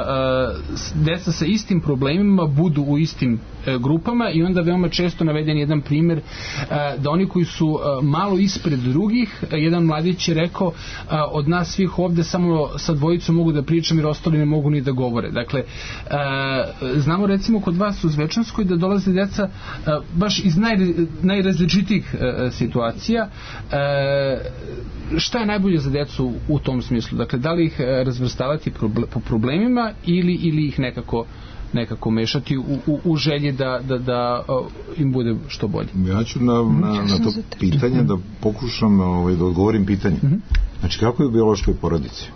uh, deca sa istim problemima budu u istim uh, grupama i onda veoma često naveden jedan primjer uh, da oni koji su uh, malo ispred drugih, uh, jedan mladić je rekao a, od nas svih ovde samo sa dvojicom mogu da pričam jer ostali ne mogu ni da govore. Dakle, a, znamo recimo kod vas u Zvečanskoj da dolaze deca a, baš iz naj, najrazličitijih a, situacija. A, šta je najbolje za decu u tom smislu? Dakle, da li ih razvrstavati proble, po problemima ili, ili ih nekako nekako mešati u, u, u želji da, da, da im bude što bolje? Ja ću na, na, na to pitanje da pokušam ovaj, da odgovorim pitanje. Znači, kako je u biološkoj porodici?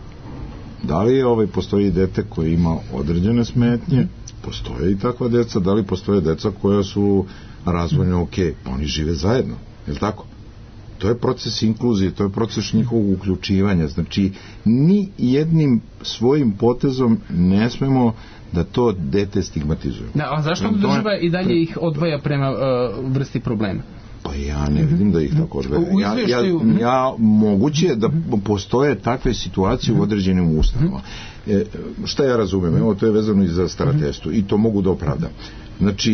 Da li je, ovaj, postoji dete koje ima određene smetnje? Postoje i takva deca. Da li postoje deca koja su razvojno ok? Pa oni žive zajedno. Je li tako? To je proces inkluzije, to je proces njihovog uključivanja. Znači, ni jednim svojim potezom ne smemo da to dete stigmatizujemo. Da, a zašto država i dalje ih odvaja prema uh, vrsti problema? Pa ja ne vidim da ih tako odvaja. Ja, ja, ja moguće da postoje takve situacije u određenim ustanovama. E, šta ja razumem? Evo, to je vezano i za starateljstvo i to mogu da opravdam. Znači,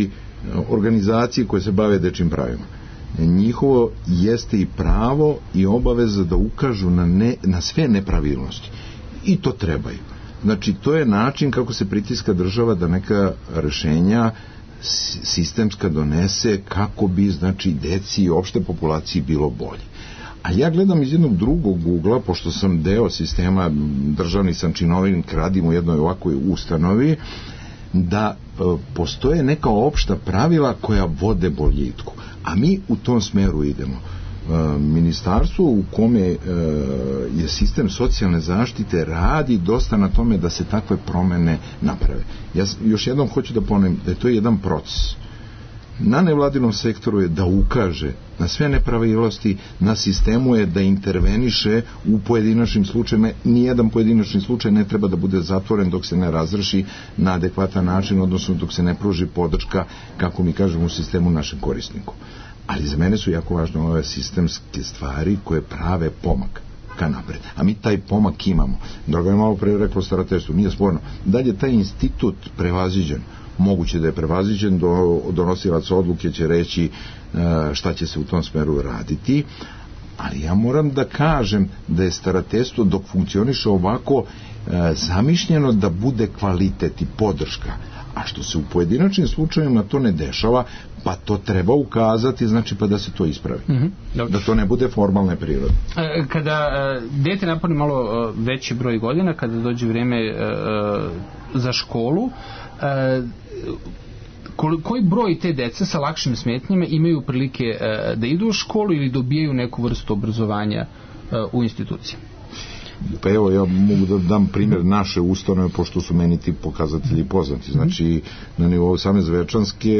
organizacije koje se bave dečjim pravima. Njihovo jeste i pravo i obaveza da ukažu na, ne, na sve nepravilnosti. I to trebaju. Znači, to je način kako se pritiska država da neka rešenja sistemska donese kako bi, znači, deci i opšte populaciji bilo bolje. A ja gledam iz jednog drugog ugla, pošto sam deo sistema, državni sam činovnik, radim u jednoj ovakvoj ustanovi, da e, postoje neka opšta pravila koja vode boljitku. A mi u tom smeru idemo. E, ministarstvo u kome e, je sistem socijalne zaštite radi dosta na tome da se takve promene naprave. Ja još jednom hoću da ponovim da je to jedan proces. Na nevladinom sektoru je da ukaže na sve nepravilnosti, na sistemu je da interveniše u pojedinačnim slučajima. Nijedan pojedinačni slučaj ne treba da bude zatvoren dok se ne razreši na adekvatan način, odnosno dok se ne pruži podrška, kako mi kažemo, u sistemu našem korisniku. Ali za mene su jako važne ove sistemske stvari koje prave pomak ka napred. A mi taj pomak imamo. Droga je malo pre reklo starateljstvo, nije sporno. Da li je taj institut prevaziđen? Moguće da je prevaziđen, do, donosilac odluke će reći šta će se u tom smeru raditi, ali ja moram da kažem da je starateljstvo dok funkcioniše ovako zamišljeno da bude kvalitet i podrška, a što se u pojedinačnim slučajevima to ne dešava, pa to treba ukazati, znači pa da se to ispravi. Mm-hmm. Da to ne bude formalne prirode. Kada dete napuni malo veći broj godina, kada dođe vreme za školu, koji broj te dece sa lakšim smetnjama imaju prilike da idu u školu ili dobijaju neku vrstu obrazovanja u instituciji? Pa evo, ja mogu da dam primjer naše ustanove, pošto su meni ti pokazatelji poznati. Znači, na nivou same Zvečanske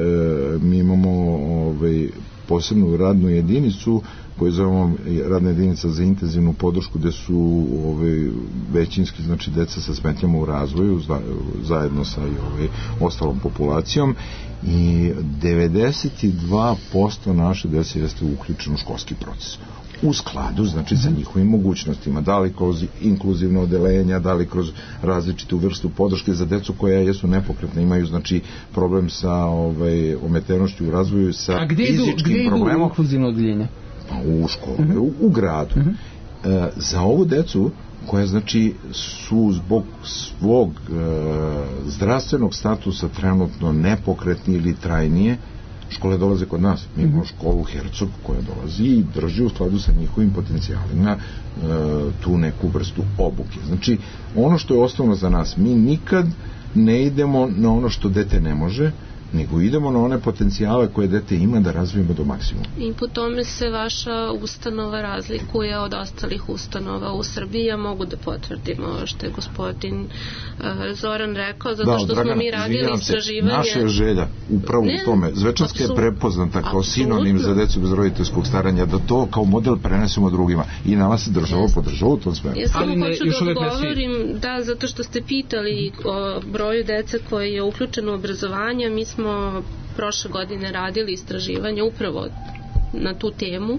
mi imamo ovaj, posebnu radnu jedinicu koju zovemo radna jedinica za intenzivnu podršku, gde su ovaj, većinski, znači, deca sa smetnjama u razvoju zajedno sa i, ovaj, ostalom populacijom, i devedeset dva posto naše dece jeste uključeno u školski proces. U skladu, znači, sa njihovim mogućnostima, da li kroz inkluzivno odeljenja, da li kroz različitu vrstu podrške za decu koja jesu nepokretna, imaju, znači, problem sa ovaj, ometenošću u razvoju, sa A gde fizičkim idu, gde problemom. Idu inkluzivno odeljenje? Pa u školu, uh-huh. u, u gradu. Uh-huh. E, za ovu decu koja, znači, su zbog svog e, zdravstvenog statusa trenutno nepokretni ili trajnije, škole dolaze kod nas. Mi imamo školu Hercog koja dolazi i drži u skladu sa njihovim potencijalima e, tu neku vrstu obuke. Znači, ono što je osnovno za nas, mi nikad ne idemo na ono što dete ne može, nego idemo na one potencijale koje dete ima da razvijemo do maksimuma. I po tome se vaša ustanova razlikuje od ostalih ustanova u Srbiji. Ja mogu da potvrdim ovo što je gospodin uh, Zoran rekao, zato da, što Dragana, smo mi radili istraživanje. Naša je želja upravo ne, u tome. Zvečanska je prepoznata kao absolutno sinonim za decu bez roditeljskog staranja, da to kao model prenesemo drugima i nama se država podržava u tom smeru. Ja samo hoću da odgovorim, da, zato što ste pitali o broju dece koje je uključeno u obrazovanje. Mi smo prošle godine radili istraživanje upravo na tu temu,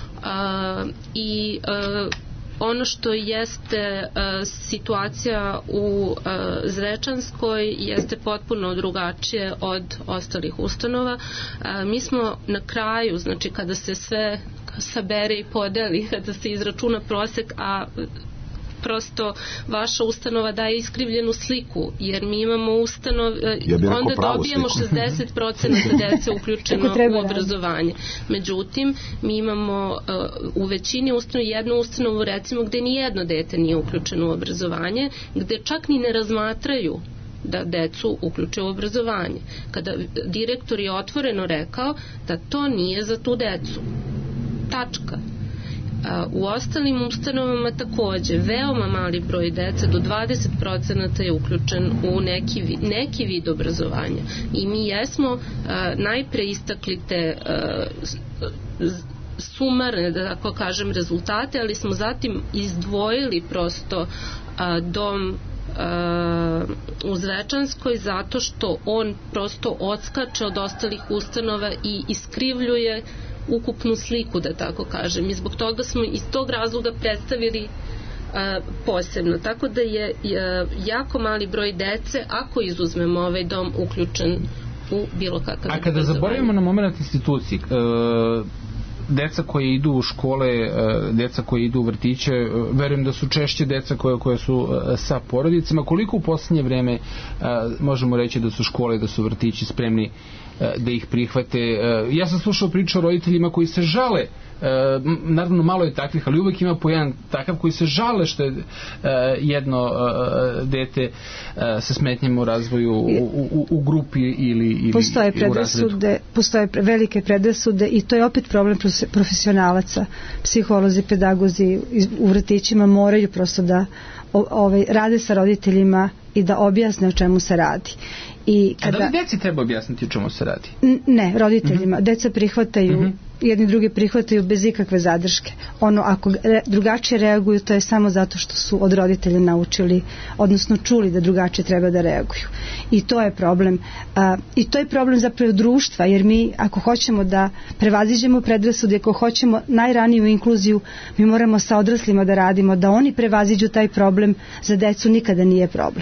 uh, i uh, ono što jeste uh, situacija u uh, Zrečanskoj jeste potpuno drugačije od ostalih ustanova. Uh, mi smo na kraju, znači kada se sve sabere i podeli, kada se izračuna prosek, a prosto vaša ustanova daje iskrivljenu sliku, jer mi imamo ustanov, ja onda dobijamo šezdeset procenata dece uključeno u obrazovanje. Međutim, mi imamo uh, u većini ustanova jednu ustanovu, recimo, gde ni jedno dete nije uključeno u obrazovanje, gde čak ni ne razmatraju da decu uključe u obrazovanje. Kada direktor je otvoreno rekao da to nije za tu decu. Tačka. U ostalim ustanovama takođe veoma mali broj dece, do dvadeset procenata je uključen u neki, neki vid obrazovanja. I mi jesmo uh, najpre istakli te uh, sumarne, da tako kažem, rezultate, ali smo zatim izdvojili prosto uh, dom uh, u Zvečanskoj, zato što on prosto odskače od ostalih ustanova i iskrivljuje ukupnu sliku, da tako kažem, i zbog toga smo iz tog razloga predstavili a, posebno, tako da je a, jako mali broj dece, ako izuzmemo ovaj dom, uključen u bilo kakav obrazovanje. A kada zaboravimo na moment instituciji, deca koje idu u škole, deca koje idu u vrtiće, verujem da su češće deca koje, koje su sa porodicama. Koliko u posljednje vreme možemo reći da su škole, da su vrtići spremni da ih prihvate? Ja sam slušao priču o roditeljima koji se žale, naravno malo je takvih, ali uvek ima po jedan takav koji se žale što je jedno dete sa smetnjama u razvoju u, u, u grupi ili, ili postoje predrasude, postoje velike predrasude i to je opet problem profesionalaca. Psiholozi, pedagozi u vrtićima moraju prosto da ovaj, rade sa roditeljima i da objasne o čemu se radi. I kada... A da li deci treba objasniti o čemu se radi? Ne, roditeljima. Mm-hmm. Deca prihvataju, mm-hmm. jedni drugi prihvataju bez ikakve zadrške. Ono, ako re, drugačije reaguju, to je samo zato što su od roditelja naučili, odnosno čuli da drugačije treba da reaguju. I to je problem. A, i to je problem zapravo društva, jer mi, ako hoćemo da prevaziđemo predrasude, ako hoćemo najraniju inkluziju, mi moramo sa odraslima da radimo, da oni prevaziđu taj problem, za decu nikada nije problem.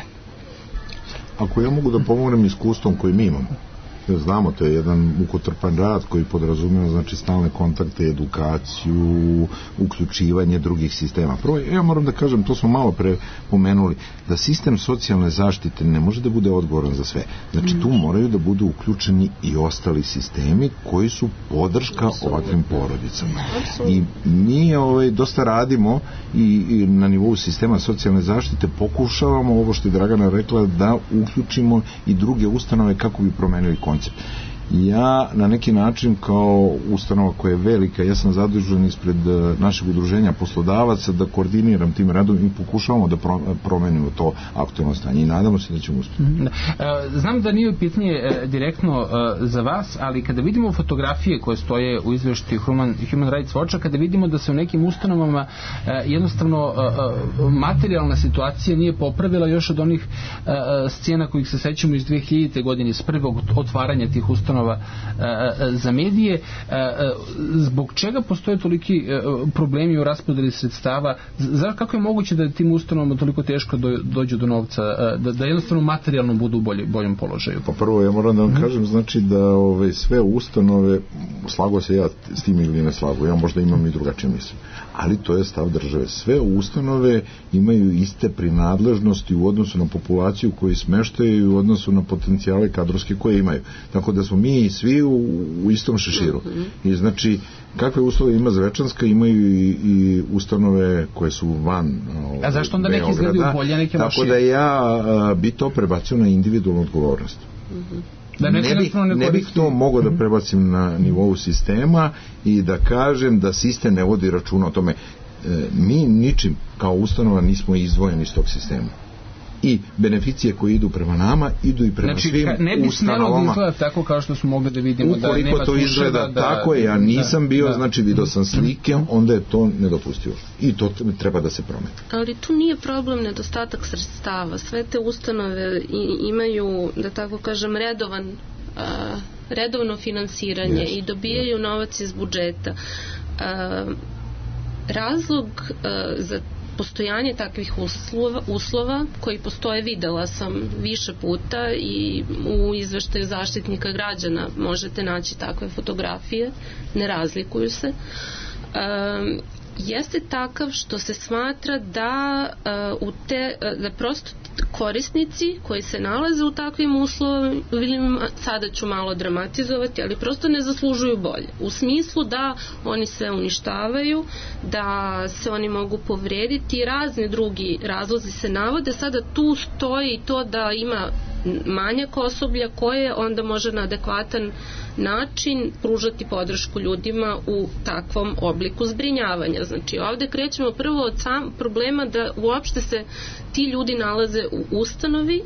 Ako ja mogu da pomognem iskustvom koji mi imamo, znamo, to je jedan mukotrpan rad koji podrazumeva znači stalne kontakte, edukaciju, uključivanje drugih sistema. Prvo, ja moram da kažem, to smo malo pre pomenuli, da sistem socijalne zaštite ne može da bude odgovoran za sve. Znači, tu moraju da budu uključeni i ostali sistemi koji su podrška ovakvim porodicama. I mi ovaj, dosta radimo i, i na nivou sistema socijalne zaštite pokušavamo, ovo što je Dragana rekla, da uključimo i druge ustanove kako bi promenili koncept. Ja na neki način kao ustanova koja je velika, ja sam zadužen ispred našeg udruženja poslodavaca da koordiniram tim radom i pokušavamo da promenimo to aktualno stanje i nadamo se da ćemo uspjeti. Znam da nije pitanje direktno za vas, ali kada vidimo fotografije koje stoje u izveštaju Human, Human Rights Watcha, kada vidimo da se u nekim ustanovama jednostavno materijalna situacija nije popravila još od onih scena kojih se sećamo iz dve hiljadite godine, iz prvog otvaranja tih ustanova za medije, zbog čega postoje toliki problemi u raspodeli sredstava, kako je moguće da tim ustanovama toliko teško dođu do novca, da, da jednostavno materijalno budu u bolje, boljem položaju? Pa prvo, ja moram da vam kažem, znači da ove, sve ustanove, slago se ja s tim ili ne slago, ja možda imam i drugačije misle, ali to je stav države. Sve ustanove imaju iste prinadležnosti u odnosu na populaciju koju smeštaju i u odnosu na potencijale kadrovske koje imaju. Tako da smo mi svi u, u istom šeširu. I znači, kakve uslove ima Zvečanska, imaju i, i ustanove koje su van o, a zašto onda neki izgledaju bolje, neke lošije? Tako da ja a, bi to prebacio na individualnu odgovornost. Mm-hmm. Da ne, ne, bih, ne, ne bih to mogao da prebacim na nivou sistema i da kažem da sistem ne vodi računa o tome. E, mi ničim kao ustanova nismo izdvojeni iz tog sistema. I beneficije koje idu prema nama idu i prema znači, svim ustanovama. Ne bi smjelo da izgleda tako kao što smo mogli da vidimo. Ukoliko da nema to izgleda da, tako je, ja nisam bio, da, znači vidio sam slike, onda je to nedopustivo. I to treba da se promeni. Ali tu nije problem nedostatak sredstava. Sve te ustanove imaju, da tako kažem, redovan, uh, redovno finansiranje yes. i dobijaju novac iz budžeta. Uh, razlog uh, za postojanje takvih uslova, uslova koji postoje, videla sam više puta i u izveštaju Zaštitnika građana možete naći takve fotografije, ne razlikuju se. Um, jeste takav što se smatra da uh, u te, uh, da prosto korisnici koji se nalaze u takvim uslovima, sada ću malo dramatizovati, ali prosto ne zaslužuju bolje. U smislu da oni se uništavaju, da se oni mogu povrediti i razni drugi razlozi se navode. Sada tu stoji to da ima manjak osoblja koje onda može na adekvatan način pružati podršku ljudima u takvom obliku zbrinjavanja. Znači ovde krećemo prvo od sam problema da uopšte se ti ljudi nalaze u ustanovi,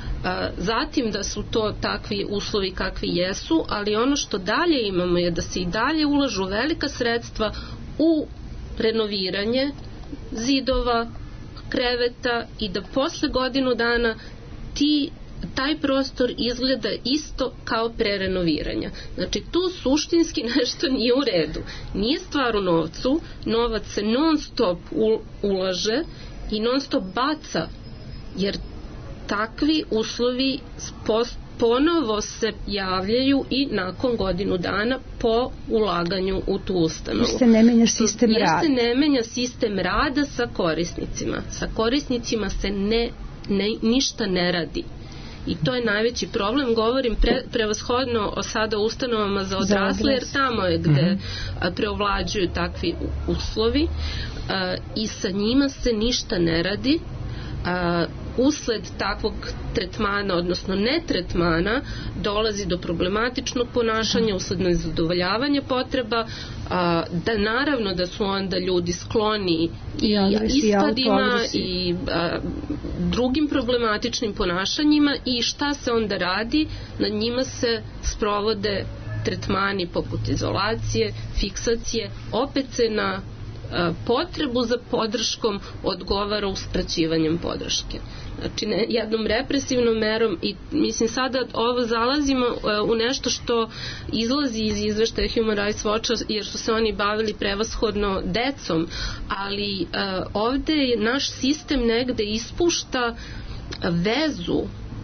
zatim da su to takvi uslovi kakvi jesu, ali ono što dalje imamo je da se i dalje ulažu velika sredstva u renoviranje zidova, kreveta i da posle godinu dana ti taj prostor izgleda isto kao pre renoviranja. Znači tu suštinski nešto nije u redu. Nije stvar u novcu, novac se non stop ulaže i non stop baca, jer takvi uslovi ponovo se javljaju i nakon godinu dana po ulaganju u tu ustanovu. Jer se ne menja sistem Jer rada. se ne menja sistem rada sa korisnicima. Sa korisnicima se ne, ne, ništa ne radi. I to je najveći problem, govorim pre, prevashodno o sada ustanovama za odrasle, jer tamo je gde mm-hmm. preovlađuju takvi uslovi a, i sa njima se ništa ne radi. A, usled takvog tretmana, odnosno netretmana, dolazi do problematičnog ponašanja, usled nezadovoljavanja potreba, a, da naravno da su onda ljudi skloni i ispadima i a, drugim problematičnim ponašanjima i šta se onda radi? Na njima se sprovode tretmani poput izolacije, fiksacije, opet se na potrebu za podrškom odgovara uskraćivanjem podrške. Znači ne, jednom represivnom merom i mislim sada ovo zalazimo u nešto što izlazi iz izveštaja Human Rights Watcha jer su se oni bavili prevashodno decom, ali uh, ovde je naš sistem negde ispušta vezu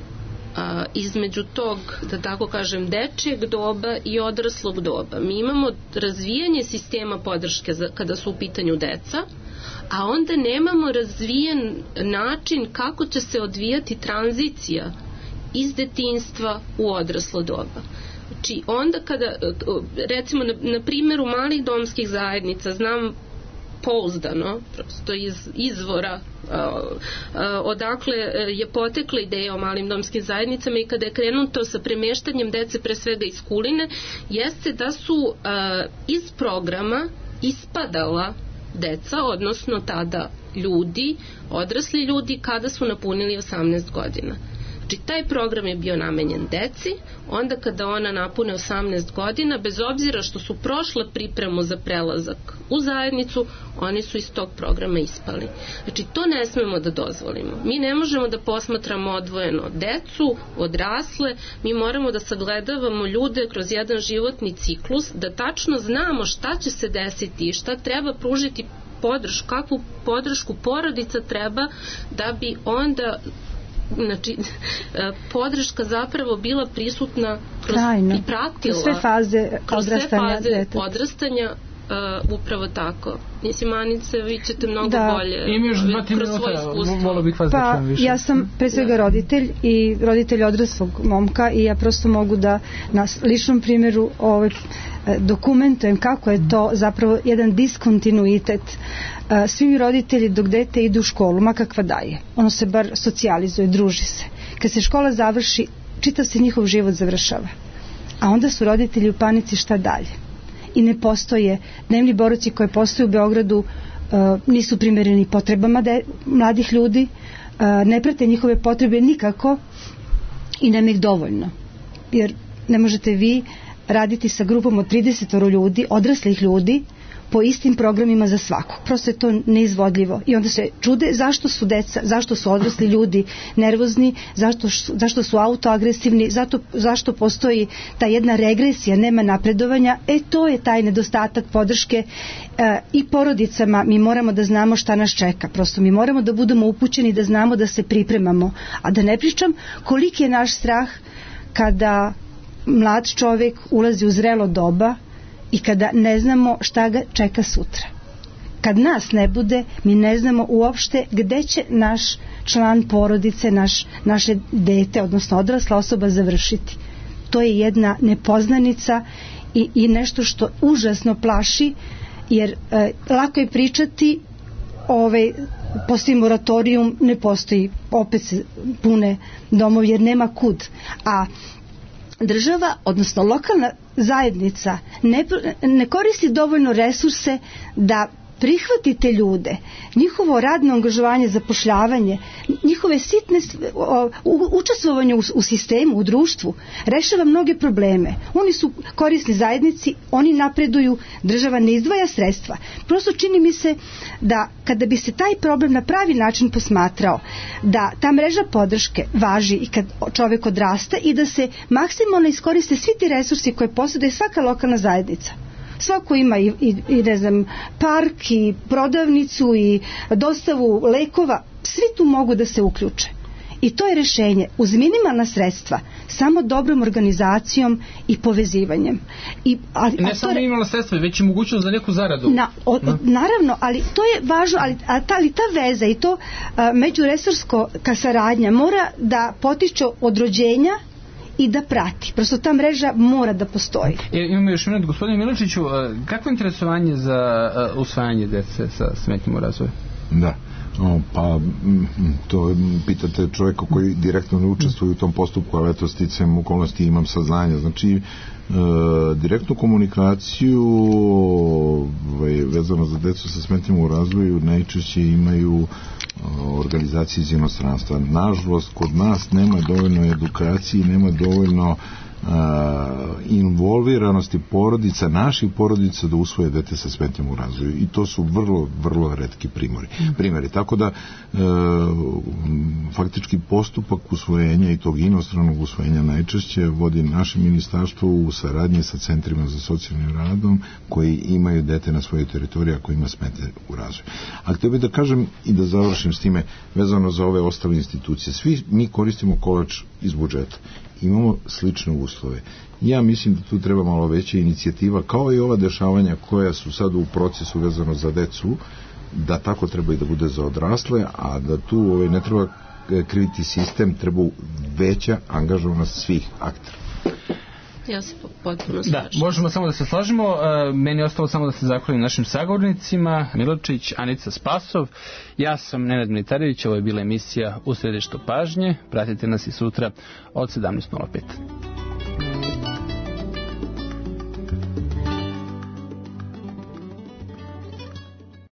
a, između tog, da tako kažem, dečijeg doba i odraslog doba. Mi imamo razvijanje sistema podrške za, kada su u pitanju deca, a onda nemamo razvijen način kako će se odvijati tranzicija iz detinjstva u odraslo doba. Znači, onda kada, recimo, na, na primjeru malih domskih zajednica, znam pouzdano, prosto iz izvora a, a, odakle je potekla ideja o malim domskim zajednicama i kada je krenuto sa premještanjem dece pre svega iz Kuline, jeste da su a, iz programa ispadala deca, odnosno tada ljudi, odrasli ljudi, kada su napunili osamnaest godina. Znači, taj program je bio namenjen deci, onda kada ona napune osamnaest godina, bez obzira što su prošle pripremu za prelazak u zajednicu, oni su iz tog programa ispali. Znači, to ne smemo da dozvolimo. Mi ne možemo da posmatramo odvojeno decu, odrasle, mi moramo da sagledavamo ljude kroz jedan životni ciklus, da tačno znamo šta će se desiti i šta treba pružiti podršku, kakvu podršku porodica treba da bi onda, znači, podrška zapravo bila prisutna kroz, trajno, i pratila kroz sve faze kroz sve odrastanja, faze odrastanja uh, upravo tako. Mislim, Anice, vi ćete mnogo da. bolje Im još dva kroz svoje iskustvo. Bih vas pa, da čujem više. Ja sam pre svega roditelj i roditelj odraslog momka i ja prosto mogu da na ličnom primjeru ovaj, dokumentujem kako je to zapravo jedan diskontinuitet. Svi mi roditelji dok dete ide u školu, ma kakva daje, ono se bar socijalizuje, druži se. Kad se škola završi, čitav se njihov život završava. A onda su roditelji u panici šta dalje. I ne postoje, dnevni boravci koje postoje u Beogradu uh, nisu primjereni potrebama de, mladih ljudi, uh, ne prate njihove potrebe nikako i nema ih dovoljno. Jer ne možete vi raditi sa grupom od trideset ljudi, odraslih ljudi, po istim programima za svakog. Prosto je to neizvodljivo. I onda se čude zašto su deca, zašto su odrasli ljudi nervozni, zašto, zašto su autoagresivni, zato, zašto postoji ta jedna regresija, nema napredovanja. E, to je taj nedostatak podrške e, i porodicama. Mi moramo da znamo šta nas čeka. Prosto mi moramo da budemo upućeni, da znamo da se pripremamo. A da ne pričam koliki je naš strah kada mlad čovjek ulazi u zrelo doba i kada ne znamo šta ga čeka sutra. Kad nas ne bude, mi ne znamo uopšte gde će naš član porodice, naš, naše dete, odnosno odrasla osoba završiti. To je jedna nepoznanica i, i nešto što užasno plaši, jer e, lako je pričati, ovaj, postoji moratorijum, ne postoji, opet se pune domovi jer nema kud. A država, odnosno lokalna zajednica ne, ne koristi dovoljno resurse da prihvatite ljude, njihovo radno angažovanje, zapošljavanje, njihove sitne učestvovanje u, u sistemu, u društvu, rešava mnoge probleme. Oni su korisni zajednici, oni napreduju, država ne izdvaja sredstva. Prosto čini mi se da kada bi se taj problem na pravi način posmatrao, da ta mreža podrške važi i kad čovjek odrasta i da se maksimalno iskoriste svi ti resursi koje posjeduje svaka lokalna zajednica. Svako ima i, i, i ne znam, park i prodavnicu i dostavu lekova, svi tu mogu da se uključe. I to je rešenje uz minimalna sredstva, samo dobrom organizacijom i povezivanjem. I, ali, ne samo minimalna sredstva, već i mogućnost za neku zaradu. Na, o, no. Naravno, ali to je važno, ali, a ta, ali ta veza i to a, međuresorska saradnja mora da potiče od rođenja i da prati. Prosto ta mreža mora da postoji. E, imamo još minut, gospodine Miločiću, kakvo je interesovanje za uh, usvajanje dece sa smetnjama u razvoju? Da. O, pa to pitate čovjeka koji direktno ne učestvuje u tom postupku, ali eto sticajem okolnosti imam saznanja. Znači, e, direktnu komunikaciju ovaj, vezano za decu sa smetnjama u razvoju najčešće imaju organizacije iz inostranstva. Nažalost, kod nas nema dovoljno edukacije, nema dovoljno Uh, involviranosti porodica, naših porodica da usvoje dete sa smetnjama u razvoju i to su vrlo, vrlo retki primjeri. primjeri. Tako da uh, faktički postupak usvojenja i tog inostranog usvojenja najčešće vodi naše ministarstvo u saradnji sa centrima za socijalnim radom koji imaju dete na svojoj teritoriji ako ima smetnje u razvoju. A htio bih da kažem i da završim s time vezano za ove ostale institucije. Svi mi koristimo kolač iz budžeta. Imamo slične uslove. Ja mislim da tu treba malo veća inicijativa, kao i ova dešavanja koja su sad u procesu vezano za decu, da tako treba i da bude za odrasle, a da tu ovaj, ne treba kriviti sistem, treba veća angažovanost svih aktera. Ja se potpuno slažem. Da, možemo samo da se slažemo. Meni je ostalo samo da se zahvalim našim sagovornicima, Miločić, Anica Spasov. Ja sam Nenad Militarević, ovo je bila emisija U središtu pažnje. Pratite nas i sutra od sedamnaest nula pet.